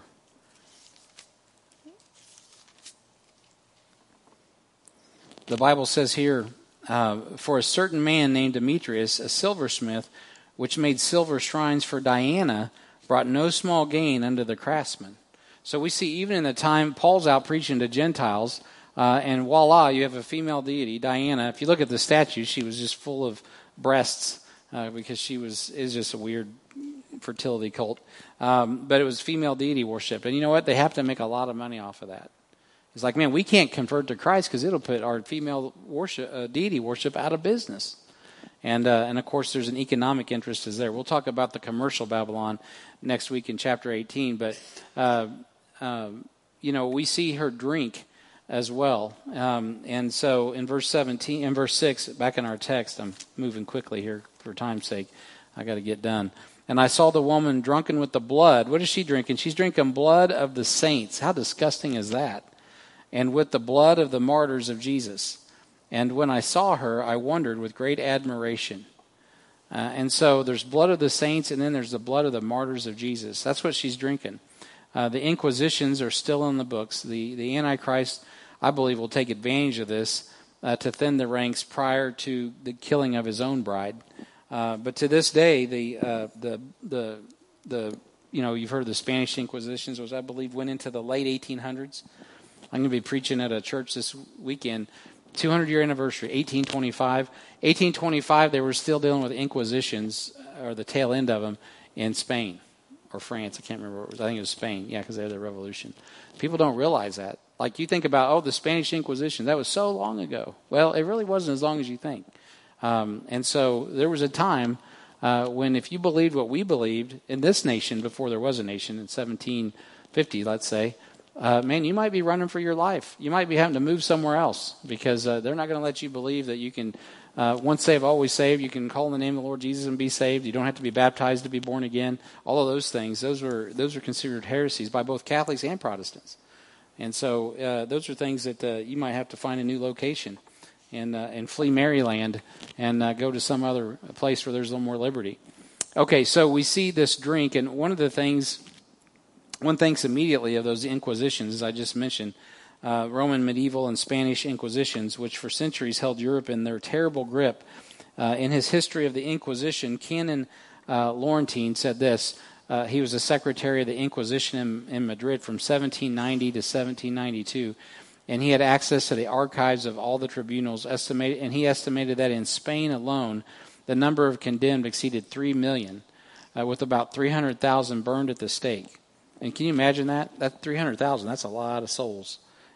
The Bible says here, uh, for a certain man named Demetrius, a silversmith, which made silver shrines for Diana, brought no small gain unto the craftsmen. So we see even in the time Paul's out preaching to Gentiles, uh, and voila, you have a female deity, Diana. If you look at the statue, she was just full of breasts uh, because she was is just a weird fertility cult. Um, but it was female deity worship. And you know what? They have to make a lot of money off of that. It's like, man, we can't convert to Christ because it'll put our female worship, uh, deity worship out of business. And, uh, and of course, there's an economic interest is there. We'll talk about the commercial Babylon next week in chapter eighteen. But, uh, um, you know, we see her drink as well. Um, and so in verse seventeen, in verse six, back in our text, I'm moving quickly here for time's sake. I got to get done. And I saw the woman drunken with the blood. What is she drinking? She's drinking blood of the saints. How disgusting is that? And with the blood of the martyrs of Jesus. And when I saw her, I wondered with great admiration. Uh, and so there's blood of the saints, and then there's the blood of the martyrs of Jesus. That's what she's drinking. Uh, the Inquisitions are still in the books. The, the Antichrist, I believe, will take advantage of this uh, to thin the ranks prior to the killing of his own bride. Uh, but to this day, the uh, the the the you know, you've heard of the Spanish Inquisitions, which I believe went into the late eighteen hundreds. I'm going to be preaching at a church this weekend. two hundred year anniversary, eighteen twenty-five. eighteen twenty-five, they were still dealing with Inquisitions, or the tail end of them, in Spain or France. I can't remember what it was. I think it was Spain. Yeah, because they had the revolution. People don't realize that. Like, you think about, oh, the Spanish Inquisition, that was so long ago. Well, it really wasn't as long as you think. Um, and so there was a time uh, when if you believed what we believed in this nation before there was a nation, in seventeen fifty, let's say, Uh, man, you might be running for your life. You might be having to move somewhere else because uh, they're not going to let you believe that you can, uh, once saved, always saved. You can call in the name of the Lord Jesus and be saved. You don't have to be baptized to be born again. All of those things, those were those were considered heresies by both Catholics and Protestants. And so uh, those are things that uh, you might have to find a new location and, uh, and flee Maryland and uh, go to some other place where there's a little more liberty. Okay, so we see this drink, and one of the things... One thinks immediately of those Inquisitions, as I just mentioned, uh, Roman, medieval, and Spanish Inquisitions, which for centuries held Europe in their terrible grip. Uh, in his history of the Inquisition, Canon uh, Laurentine said this. Uh, he was a secretary of the Inquisition in, in Madrid from seventeen ninety to seventeen ninety-two, and he had access to the archives of all the tribunals. Estimated, and he estimated that in Spain alone, the number of condemned exceeded three million, uh, with about three hundred thousand burned at the stake. And can you imagine that? That three hundred thousand, that's a lot of souls.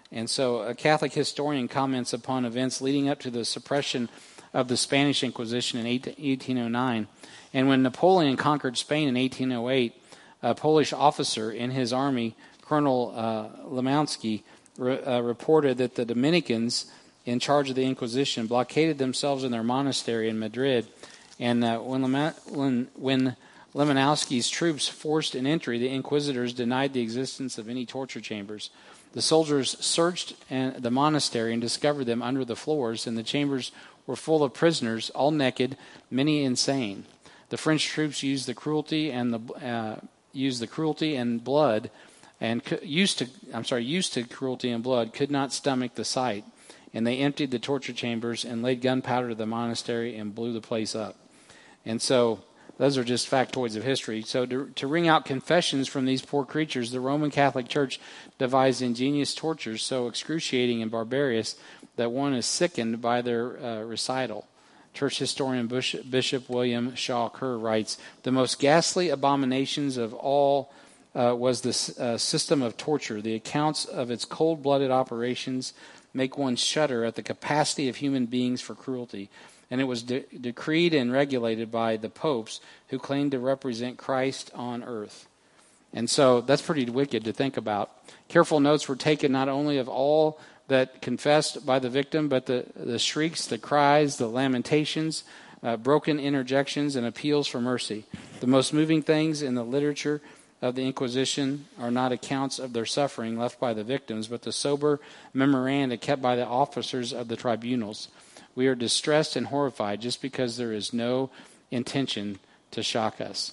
And so a Catholic historian comments upon events leading up to the suppression of the Spanish Inquisition in eighteen oh nine. And when Napoleon conquered Spain in eighteen oh eight, a Polish officer in his army, Colonel uh, Lemowski, re- uh, reported that the Dominicans in charge of the Inquisition blockaded themselves in their monastery in Madrid. And uh, when, Lema- when, when Lemanowski's troops forced an entry, the inquisitors denied the existence of any torture chambers. The soldiers searched the monastery and discovered them under the floors, and the chambers were full of prisoners, all naked, many insane. The French troops used the cruelty and the uh, used the cruelty and blood, and used to I'm sorry used to cruelty and blood could not stomach the sight, and they emptied the torture chambers and laid gunpowder to the monastery and blew the place up. And so those are just factoids of history. So to, to wring out confessions from these poor creatures, the Roman Catholic Church devised ingenious tortures so excruciating and barbarous that one is sickened by their uh, recital. Church historian Bush, Bishop William Shaw Kerr writes, "The most ghastly abominations of all uh, was the uh, system of torture. The accounts of its cold-blooded operations make one shudder at the capacity of human beings for cruelty. And it was de- decreed and regulated by the popes who claimed to represent Christ on earth." And so that's pretty wicked to think about. Careful notes were taken not only of all that confessed by the victim, but the, the shrieks, the cries, the lamentations, uh, broken interjections, and appeals for mercy. The most moving things in the literature of the Inquisition are not accounts of their suffering left by the victims, but the sober memoranda kept by the officers of the tribunals. We are distressed and horrified just because there is no intention to shock us.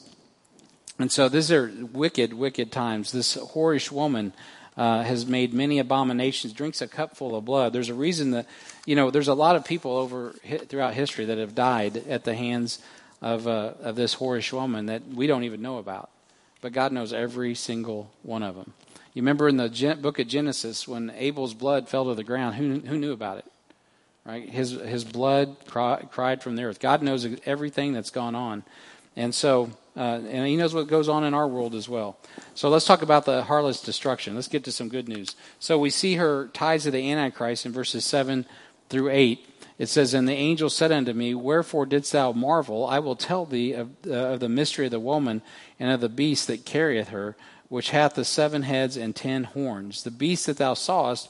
And so these are wicked, wicked times. This whorish woman uh, has made many abominations, drinks a cup full of blood. There's a reason that, you know, there's a lot of people over throughout history that have died at the hands of uh, of this whorish woman that we don't even know about. But God knows every single one of them. You remember in the Gen- book of Genesis when Abel's blood fell to the ground, who who knew about it? Right? His his blood cry, cried from the earth. God knows everything that's gone on. And so, uh, and he knows what goes on in our world as well. So let's talk about the harlot's destruction. Let's get to some good news. So we see her ties to the Antichrist in verses seven through eight. It says, "And the angel said unto me, Wherefore didst thou marvel? I will tell thee of, uh, of the mystery of the woman and of the beast that carrieth her, which hath the seven heads and ten horns. The beast that thou sawest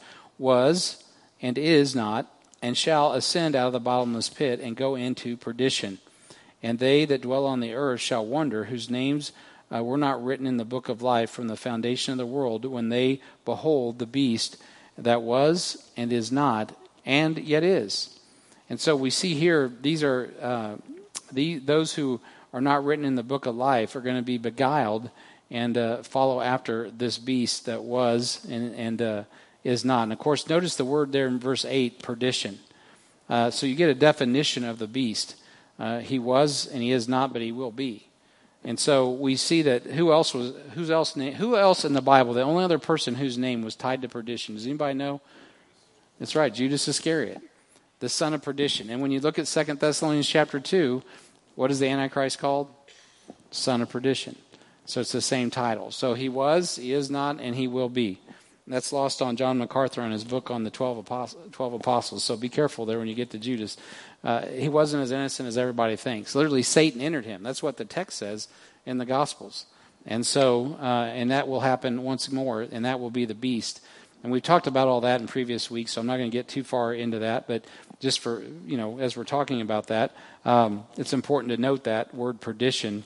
was and is not, and shall ascend out of the bottomless pit and go into perdition. And they that dwell on the earth shall wonder, whose names uh, were not written in the book of life from the foundation of the world, when they behold the beast that was and is not, and yet is." And so we see here, these are uh, the, those who are not written in the book of life are going to be beguiled and uh, follow after this beast that was and, and uh, is not. And of course, notice the word there in verse eight, perdition. Uh, so you get a definition of the beast. Uh, he was and he is not, but he will be. And so we see that who else was who else who else in the Bible, the only other person whose name was tied to perdition. Does anybody know? That's right, Judas Iscariot, the son of perdition. And when you look at Second Thessalonians chapter two, what is the Antichrist called? Son of perdition. So it's the same title. So he was, he is not, and he will be. That's lost on John MacArthur in his book on the twelve apostles, twelve apostles. So be careful there when you get to Judas. Uh, he wasn't as innocent as everybody thinks. Literally, Satan entered him. That's what the text says in the Gospels. And so, uh, and that will happen once more, and that will be the beast. And we've talked about all that in previous weeks, so I'm not going to get too far into that. But just for, you know, as we're talking about that, um, it's important to note that word perdition.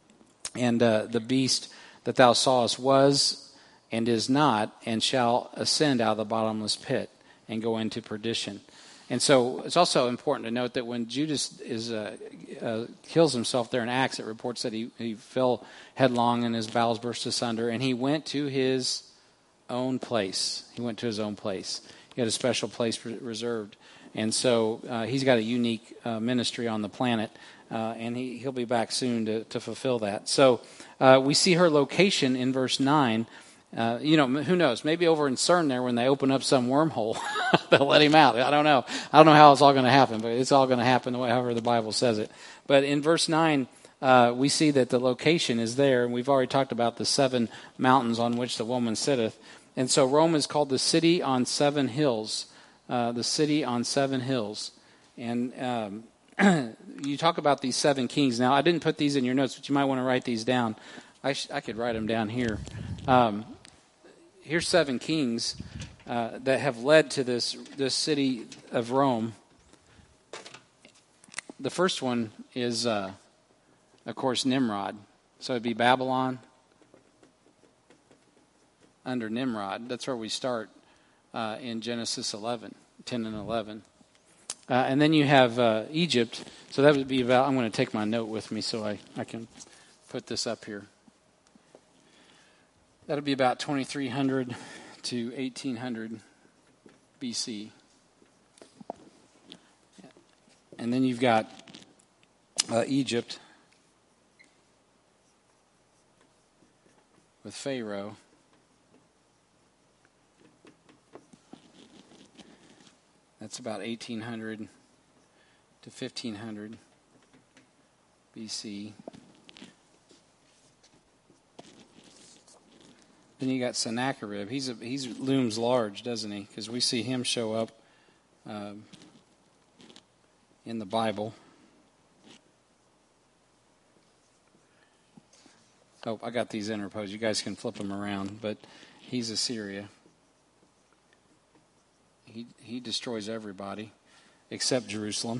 And uh, the beast that thou sawest was and is not, and shall ascend out of the bottomless pit and go into perdition. And so it's also important to note that when Judas is uh, uh, kills himself there in Acts, it reports that he, he fell headlong and his bowels burst asunder, and he went to his own place. He went to his own place. He had a special place reserved. And so uh, he's got a unique uh, ministry on the planet, uh, and he, he'll be back soon to, to fulfill that. So uh, we see her location in verse nine. Uh, you know, who knows? Maybe over in CERN there, when they open up some wormhole, they'll let him out. I don't know. I don't know how it's all going to happen, but it's all going to happen the way, however the Bible says it. But in verse nine, uh, we see that the location is there, and we've already talked about the seven mountains on which the woman sitteth. And so Rome is called the city on seven hills, uh, the city on seven hills. And um, you talk about these seven kings. Now, I didn't put these in your notes, but you might want to write these down. I, sh- I could write them down here. Um, here's seven kings uh, that have led to this, this city of Rome. The first one is, uh, of course, Nimrod. So it'd be Babylon under Nimrod. That's where we start uh, in Genesis eleven, ten and eleven. Uh, and then you have uh, Egypt. So that would be about, I'm going to take my note with me so I, I can put this up here. That'll be about twenty-three hundred to eighteen hundred B C. And then you've got uh, Egypt with Pharaoh. That's about eighteen hundred to fifteen hundred B C. Then you got Sennacherib. He's a, he's looms large, doesn't he? Because we see him show up um, in the Bible. Oh, I got these interposed. You guys can flip them around, but he's Assyria. He he destroys everybody except Jerusalem.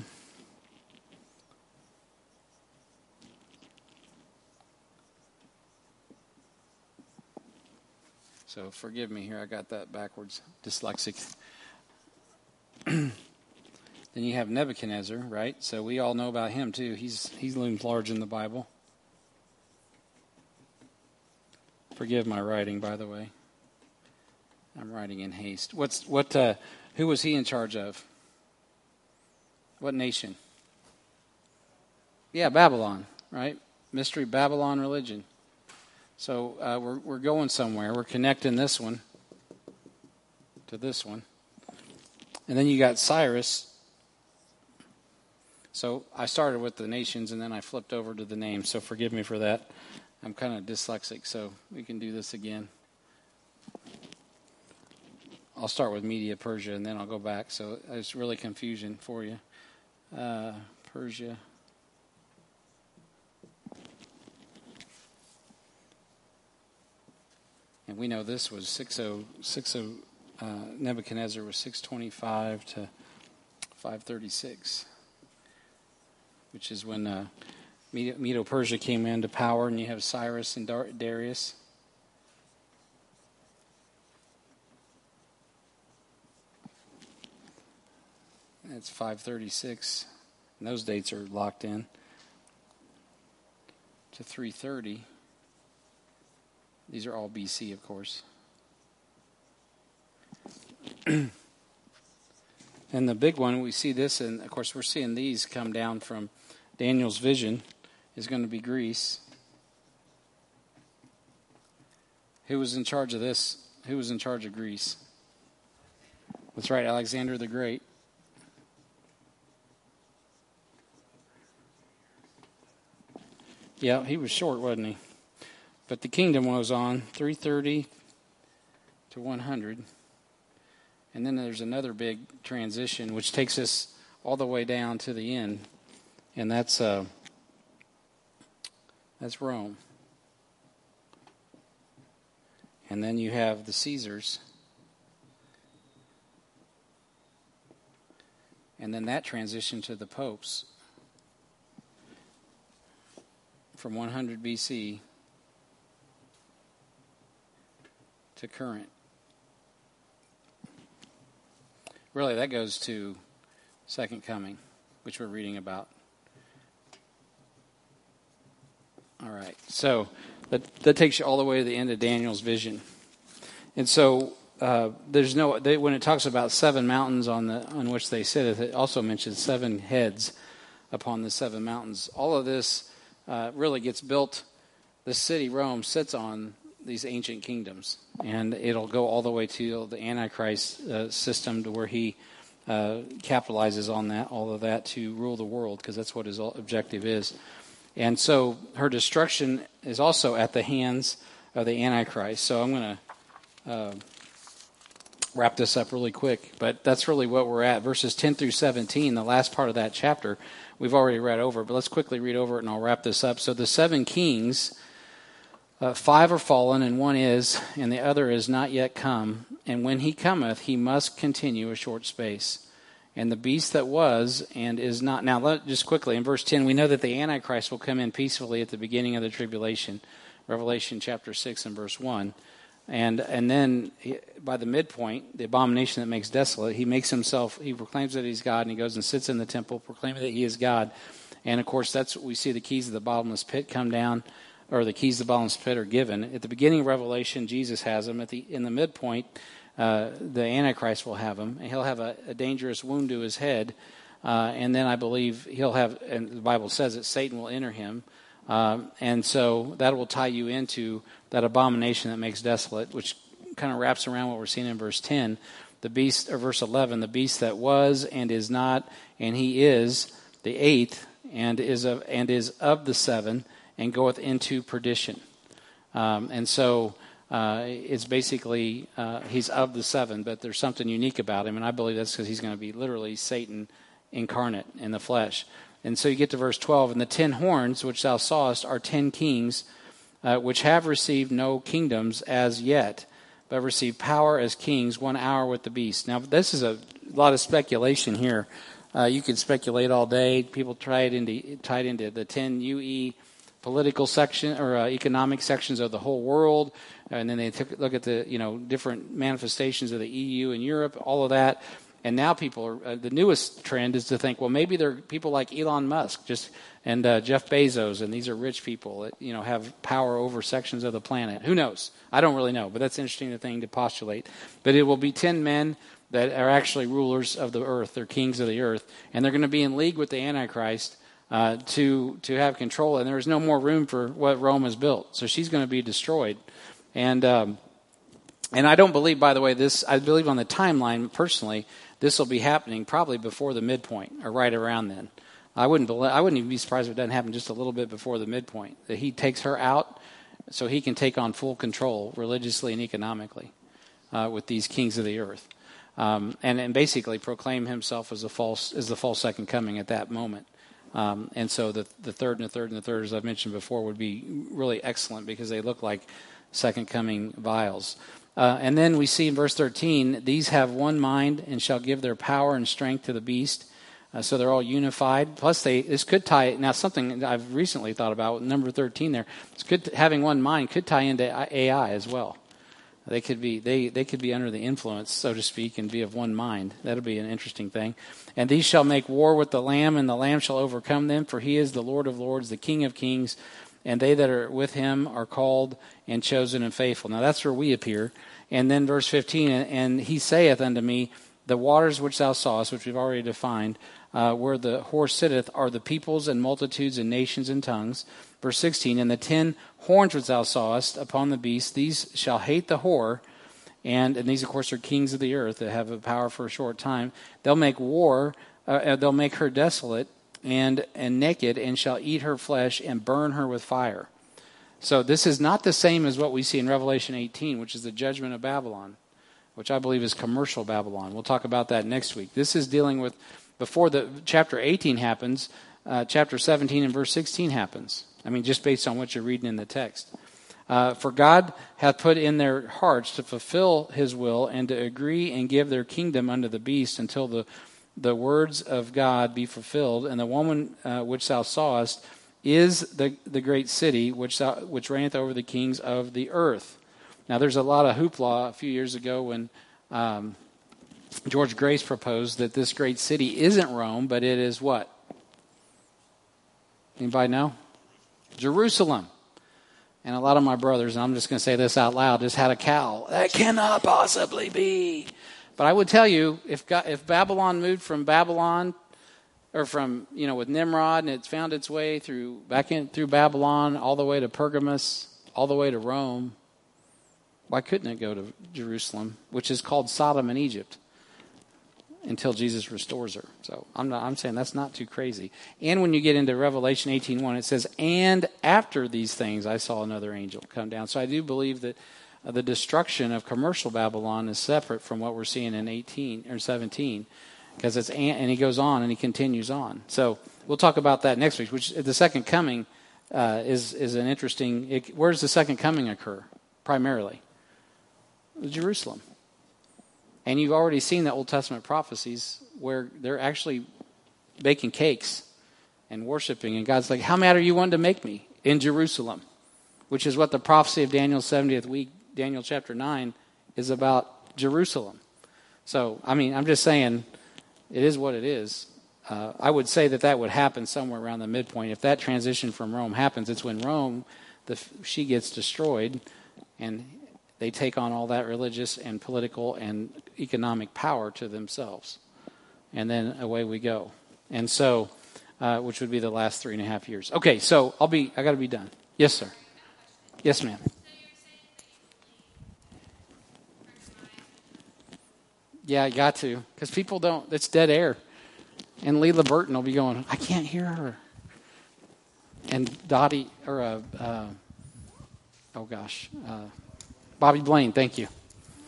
So forgive me here, I got that backwards. Dyslexic. Then you have Nebuchadnezzar, right? So we all know about him too. He's he looms large in the Bible. Forgive my writing, by the way. I'm writing in haste. What's what? Uh, who was he in charge of? What nation? Yeah, Babylon, right? Mystery Babylon religion. So uh, we're we're going somewhere. We're connecting this one to this one, and then you got Cyrus. So I started with the nations, and then I flipped over to the names. So forgive me for that. I'm kind of dyslexic, so we can do this again. I'll start with Media Persia, and then I'll go back. So it's really confusion for you. Uh, Persia. And we know this was six oh, six oh, uh, Nebuchadnezzar was six twenty-five to five thirty-six, which is when uh, Medo-Persia came into power, and you have Cyrus and Dar- Darius. That's five thirty-six. And those dates are locked in to three thirty. These are all B C, of course. And the big one, we see this, and of course we're seeing these come down from Daniel's vision, is going to be Greece. Who was in charge of this? Who was in charge of Greece? That's right, Alexander the Great. Yeah, he was short, wasn't he? But the kingdom was on three thirty to one hundred. And then there's another big transition, which takes us all the way down to the end. And that's uh, that's Rome. And then you have the Caesars. And then that transition to the popes from one hundred B C to current. Really, that goes to Second Coming, which we're reading about. All right, so that that takes you all the way to the end of Daniel's vision. And so uh, there's no they, when it talks about seven mountains on the on which they sit, it also mentions seven heads upon the seven mountains. All of this uh, really gets built. The city Rome sits on these ancient kingdoms, and it'll go all the way to the Antichrist uh, system, to where he uh, capitalizes on that, all of that, to rule the world, because that's what his objective is. And so her destruction is also at the hands of the Antichrist. So I'm going to uh, wrap this up really quick, but that's really what we're at. Verses ten through seventeen, the last part of that chapter, we've already read over, but let's quickly read over it and I'll wrap this up. So the seven kings, uh, five are fallen and one is, and the other is not yet come. And when he cometh, he must continue a short space. And the beast that was and is not. Now, let, just quickly, in verse ten, we know that the Antichrist will come in peacefully at the beginning of the tribulation. Revelation chapter six and verse one. And and then by the midpoint, the abomination that makes desolate, he makes himself, he proclaims that he's God, and he goes and sits in the temple proclaiming that he is God. And of course, that's what we see the keys of the bottomless pit come down, or the keys of the bottomless pit are given. At the beginning of Revelation, Jesus has them. At the in the midpoint, uh, the Antichrist will have them. And he'll have a, a dangerous wound to his head. Uh, and then I believe he'll have, and the Bible says that Satan will enter him. Um, and so that will tie you into that abomination that makes desolate, which kind of wraps around what we're seeing in verse ten. The beast, or verse eleven, the beast that was and is not, and he is the eighth, and is of and is of the seven, and goeth into perdition. Um, and so uh, it's basically uh, he's of the seven, but there's something unique about him, and I believe that's because he's going to be literally Satan incarnate in the flesh. And so you get to verse twelve, and the ten horns which thou sawest are ten kings, uh, which have received no kingdoms as yet, but receive power as kings one hour with the beast. Now, this is a lot of speculation here. Uh, you could speculate all day. People try it into tie it into the ten U E political section or uh, economic sections of the whole world, and then they took a look at the you know different manifestations of the E U and Europe, all of that. And now people are, uh, the newest trend is to think, well, maybe there are people like Elon Musk just and uh, Jeff Bezos, and these are rich people that, you know, have power over sections of the planet. Who knows? I don't really know, but that's an interesting thing to postulate. But it will be ten men that are actually rulers of the earth. They're kings of the earth, and they're going to be in league with the Antichrist uh, to to have control. And there is no more room for what Rome has built, so she's going to be destroyed. And um, and I don't believe, by the way, this. I believe on the timeline personally, this will be happening probably before the midpoint or right around then. I wouldn't believe, I wouldn't even be surprised if it doesn't happen just a little bit before the midpoint, that he takes her out so he can take on full control religiously and economically uh, with these kings of the earth, um, and, and basically proclaim himself as a false as the false second coming at that moment. Um, and so the the third and the third and the third, as I've mentioned before, would be really excellent because they look like second coming vials. Uh, and then we see in verse thirteen, these have one mind and shall give their power and strength to the beast. Uh, so they're all unified. Plus, they this could tie, now something I've recently thought about, number thirteen there, it's good to, having one mind could tie into A I as well. They could be they, they could be under the influence, so to speak, and be of one mind. That'll be an interesting thing. And these shall make war with the Lamb, and the Lamb shall overcome them, for he is the Lord of lords, the King of kings, and they that are with him are called and chosen and faithful. Now that's where we appear. And then verse fifteen, and he saith unto me, the waters which thou sawest, which we've already defined, uh, where the horse sitteth, are the peoples and multitudes and nations and tongues. Verse sixteen, and the ten horns which thou sawest upon the beast, these shall hate the whore, and, and these of course are kings of the earth that have a power for a short time. They'll make war, uh, they'll make her desolate and, and naked, and shall eat her flesh and burn her with fire. So this is not the same as what we see in Revelation eighteen, which is the judgment of Babylon, which I believe is commercial Babylon. We'll talk about that next week. This is dealing with, before the chapter eighteen happens, uh, chapter seventeen and verse sixteen happens. I mean, just based on what you're reading in the text. Uh, For God hath put in their hearts to fulfill his will and to agree and give their kingdom unto the beast until the, the words of God be fulfilled. And the woman uh, which thou sawest is the, the great city which thou, which reigneth over the kings of the earth. Now, there's a lot of hoopla a few years ago when um, George Grace proposed that this great city isn't Rome, but it is what? Anybody know? Jerusalem. And a lot of my brothers, and I'm just going to say this out loud, just had a cow. That cannot possibly be. But I would tell you, if God, if Babylon moved from Babylon, or from, you know, with Nimrod, and it's found its way through back in through Babylon, all the way to Pergamus, all the way to Rome, why couldn't it go to Jerusalem, which is called Sodom and Egypt, until Jesus restores her? So I'm not, I'm saying that's not too crazy. And when you get into Revelation eighteen one, it says, and after these things I saw another angel come down. So I do believe that uh, the destruction of commercial Babylon is separate from what we're seeing in eighteen or seventeen, because it's and he goes on and he continues on. So we'll talk about that next week. Which the second coming uh, is is an interesting. It, where does the second coming occur primarily? Jerusalem. And you've already seen the Old Testament prophecies where they're actually baking cakes and worshiping. And God's like, how mad are you wanting to make me? In Jerusalem. Which is what the prophecy of Daniel's seventieth week, Daniel chapter nine, is about Jerusalem. So, I mean, I'm just saying, it is what it is. Uh, I would say that that would happen somewhere around the midpoint. If that transition from Rome happens, it's when Rome, the, she gets destroyed, and they take on all that religious and political and economic power to themselves. And then away we go. And so, uh, which would be the last three and a half years. Okay, so I'll be, I got to be done. Yes, sir. Yes, ma'am. Yeah, I got to. Because people don't, it's dead air. And Leela Burton will be going, I can't hear her. And Dottie, or, uh, uh, oh gosh, uh, Bobby Blaine, thank you.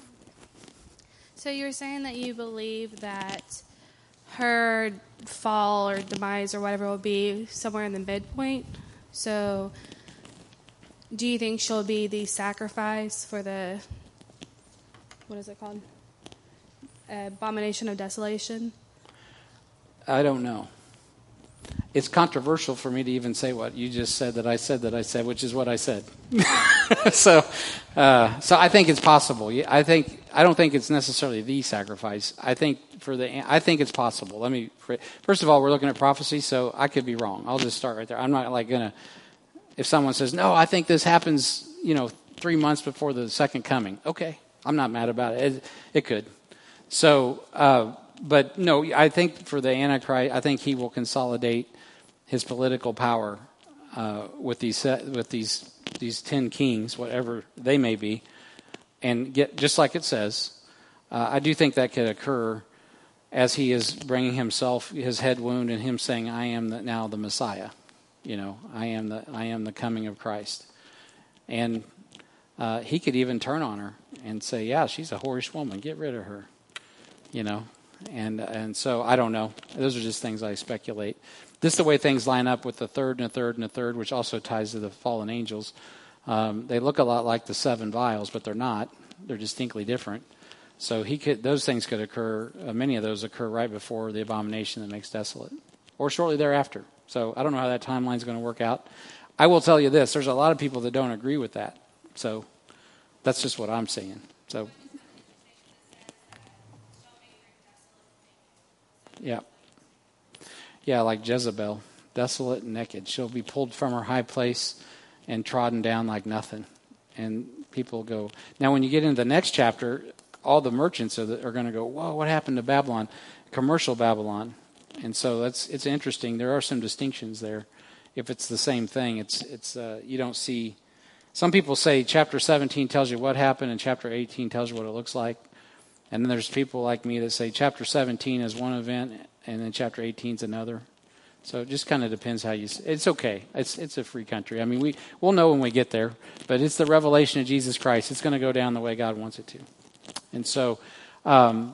So you were saying that you believe that her fall or demise or whatever will be somewhere in the midpoint. So do you think she'll be the sacrifice for the, what is it called? Abomination of desolation? I don't know. It's controversial for me to even say what you just said that I said that I said, which is what I said. so, uh, so I think it's possible. I think I don't think it's necessarily the sacrifice. I think for the I think it's possible. Let me first of all, we're looking at prophecy, so I could be wrong. I'll just start right there. I'm not like gonna. If someone says no, I think this happens, you know, three months before the second coming. Okay, I'm not mad about it. It, it could. So, uh, but no, I think for the Antichrist, I think he will consolidate his political power uh, with these with these these ten kings, whatever they may be, and get just like it says. Uh, I do think that could occur as he is bringing himself his head wound and him saying, "I am the, now the Messiah." You know, I am the I am the coming of Christ, and uh, he could even turn on her and say, "Yeah, she's a whorish woman. Get rid of her." You know, and and so I don't know. Those are just things I speculate. This is the way things line up with the third and a third and a third, which also ties to the fallen angels. Um, they look a lot like the seven vials, but they're not. They're distinctly different. So he could; those things could occur. Uh, many of those occur right before the abomination that makes desolate, or shortly thereafter. So I don't know how that timeline is going to work out. I will tell you this: there's a lot of people that don't agree with that. So that's just what I'm saying. So yeah. Yeah, like Jezebel, desolate and naked. She'll be pulled from her high place and trodden down like nothing. And people go. Now, when you get into the next chapter, all the merchants are, the, are going to go, whoa, what happened to Babylon? Commercial Babylon. And so that's it's interesting. There are some distinctions there. If it's the same thing, it's it's uh, you don't see. Some people say chapter seventeen tells you what happened and chapter eighteen tells you what it looks like. And then there's people like me that say chapter seventeen is one event and then chapter eighteen is another. So it just kind of depends how you. It's okay. It's it's a free country. I mean, we we'll know when we get there. But it's the revelation of Jesus Christ. It's going to go down the way God wants it to. And so, um,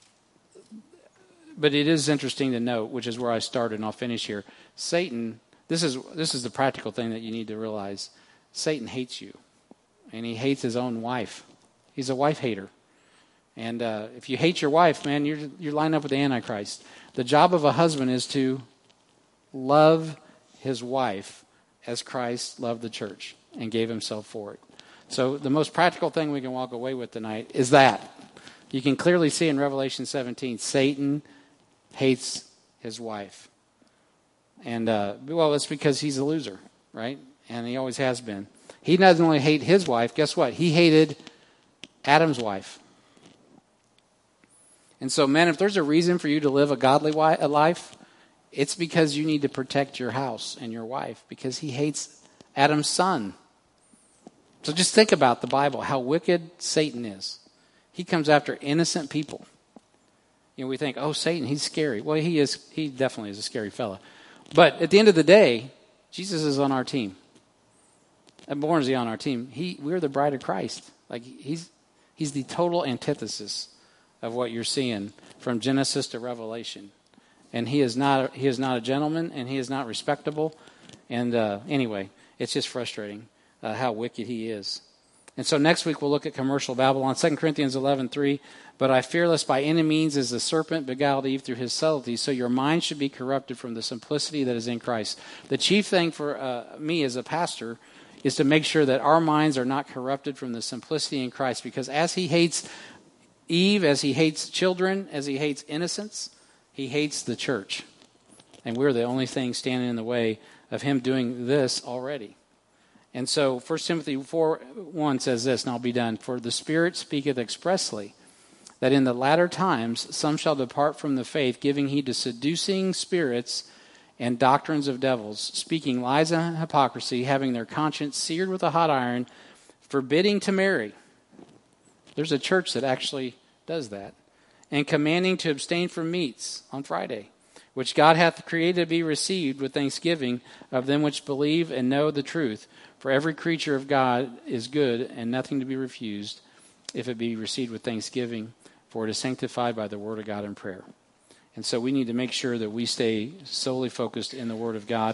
but it is interesting to note, which is where I started, and I'll finish here. Satan. This is this is the practical thing that you need to realize. Satan hates you, and he hates his own wife. He's a wife hater. And uh, if you hate your wife, man, you're you're lined up with the Antichrist. The job of a husband is to love his wife as Christ loved the church and gave himself for it. So the most practical thing we can walk away with tonight is that. You can clearly see in Revelation seventeen, Satan hates his wife. And, uh, well, it's because he's a loser, right? And he always has been. He doesn't only hate his wife. Guess what? He hated Adam's wife. And so, man, if there's a reason for you to live a godly life, it's because you need to protect your house and your wife, because he hates Adam's son. So just think about the Bible, how wicked Satan is. He comes after innocent people. You know, we think, oh, Satan, he's scary. Well, he is. He definitely is a scary fella. But at the end of the day, Jesus is on our team. And Bornsey on our team, he we're the bride of Christ. Like he's he's the total antithesis of what you're seeing from Genesis to Revelation. And he is not he is not a gentleman, and he is not respectable. And uh, anyway, it's just frustrating uh, how wicked he is. And so next week we'll look at commercial Babylon. Second Corinthians eleven three. But I fear lest by any means as the serpent beguiled Eve through his subtlety, so your mind should be corrupted from the simplicity that is in Christ. The chief thing for uh, me as a pastor is to make sure that our minds are not corrupted from the simplicity in Christ. Because as he hates Eve, as he hates children, as he hates innocence, he hates the church. And we're the only thing standing in the way of him doing this already. And so First Timothy four one says this, and I'll be done. For the Spirit speaketh expressly, that in the latter times some shall depart from the faith, giving heed to seducing spirits and doctrines of devils, speaking lies and hypocrisy, having their conscience seared with a hot iron, forbidding to marry. There's a church that actually does that. And commanding to abstain from meats on Friday, which God hath created to be received with thanksgiving of them which believe and know the truth. For every creature of God is good, and nothing to be refused, if it be received with thanksgiving, for it is sanctified by the word of God in prayer. And so we need to make sure that we stay solely focused in the word of God,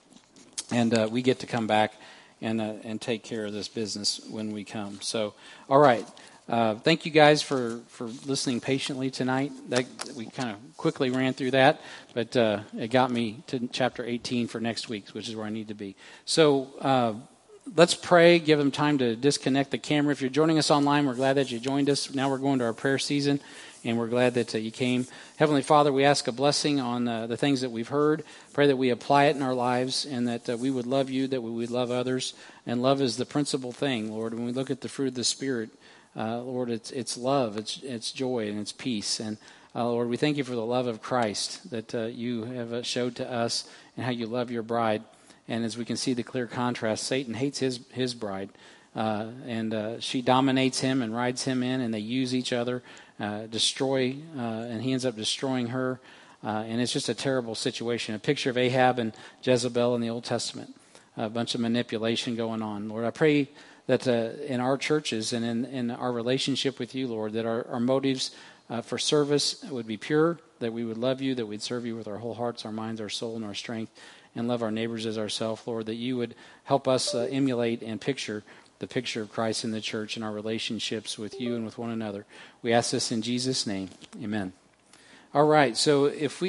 and uh, we get to come back and uh, and take care of this business when we come. So, all right. Uh, thank you guys for, for listening patiently tonight. That, we kind of quickly ran through that, but uh, it got me to chapter eighteen for next week, which is where I need to be. So uh, let's pray, give them time to disconnect the camera. If you're joining us online, we're glad that you joined us. Now we're going to our prayer season, and we're glad that uh, you came. Heavenly Father, we ask a blessing on uh, the things that we've heard. Pray that we apply it in our lives, and that uh, we would love you, that we would love others. And love is the principal thing, Lord. When we look at the fruit of the Spirit, Uh, Lord, it's it's love, it's it's joy, and it's peace. And uh, Lord, we thank you for the love of Christ that uh, you have uh, showed to us, and how you love your bride. And as we can see the clear contrast, Satan hates his his bride, uh, and uh, she dominates him and rides him in, and they use each other, uh, destroy, uh, and he ends up destroying her. Uh, and it's just a terrible situation. A picture of Ahab and Jezebel in the Old Testament, a bunch of manipulation going on. Lord, I pray that uh, in our churches and in, in our relationship with you, Lord, that our, our motives uh, for service would be pure, that we would love you, that we'd serve you with our whole hearts, our minds, our soul, and our strength, and love our neighbors as ourselves, Lord, that you would help us uh, emulate and picture the picture of Christ in the church and our relationships with you and with one another. We ask this in Jesus' name. Amen. All right, so if we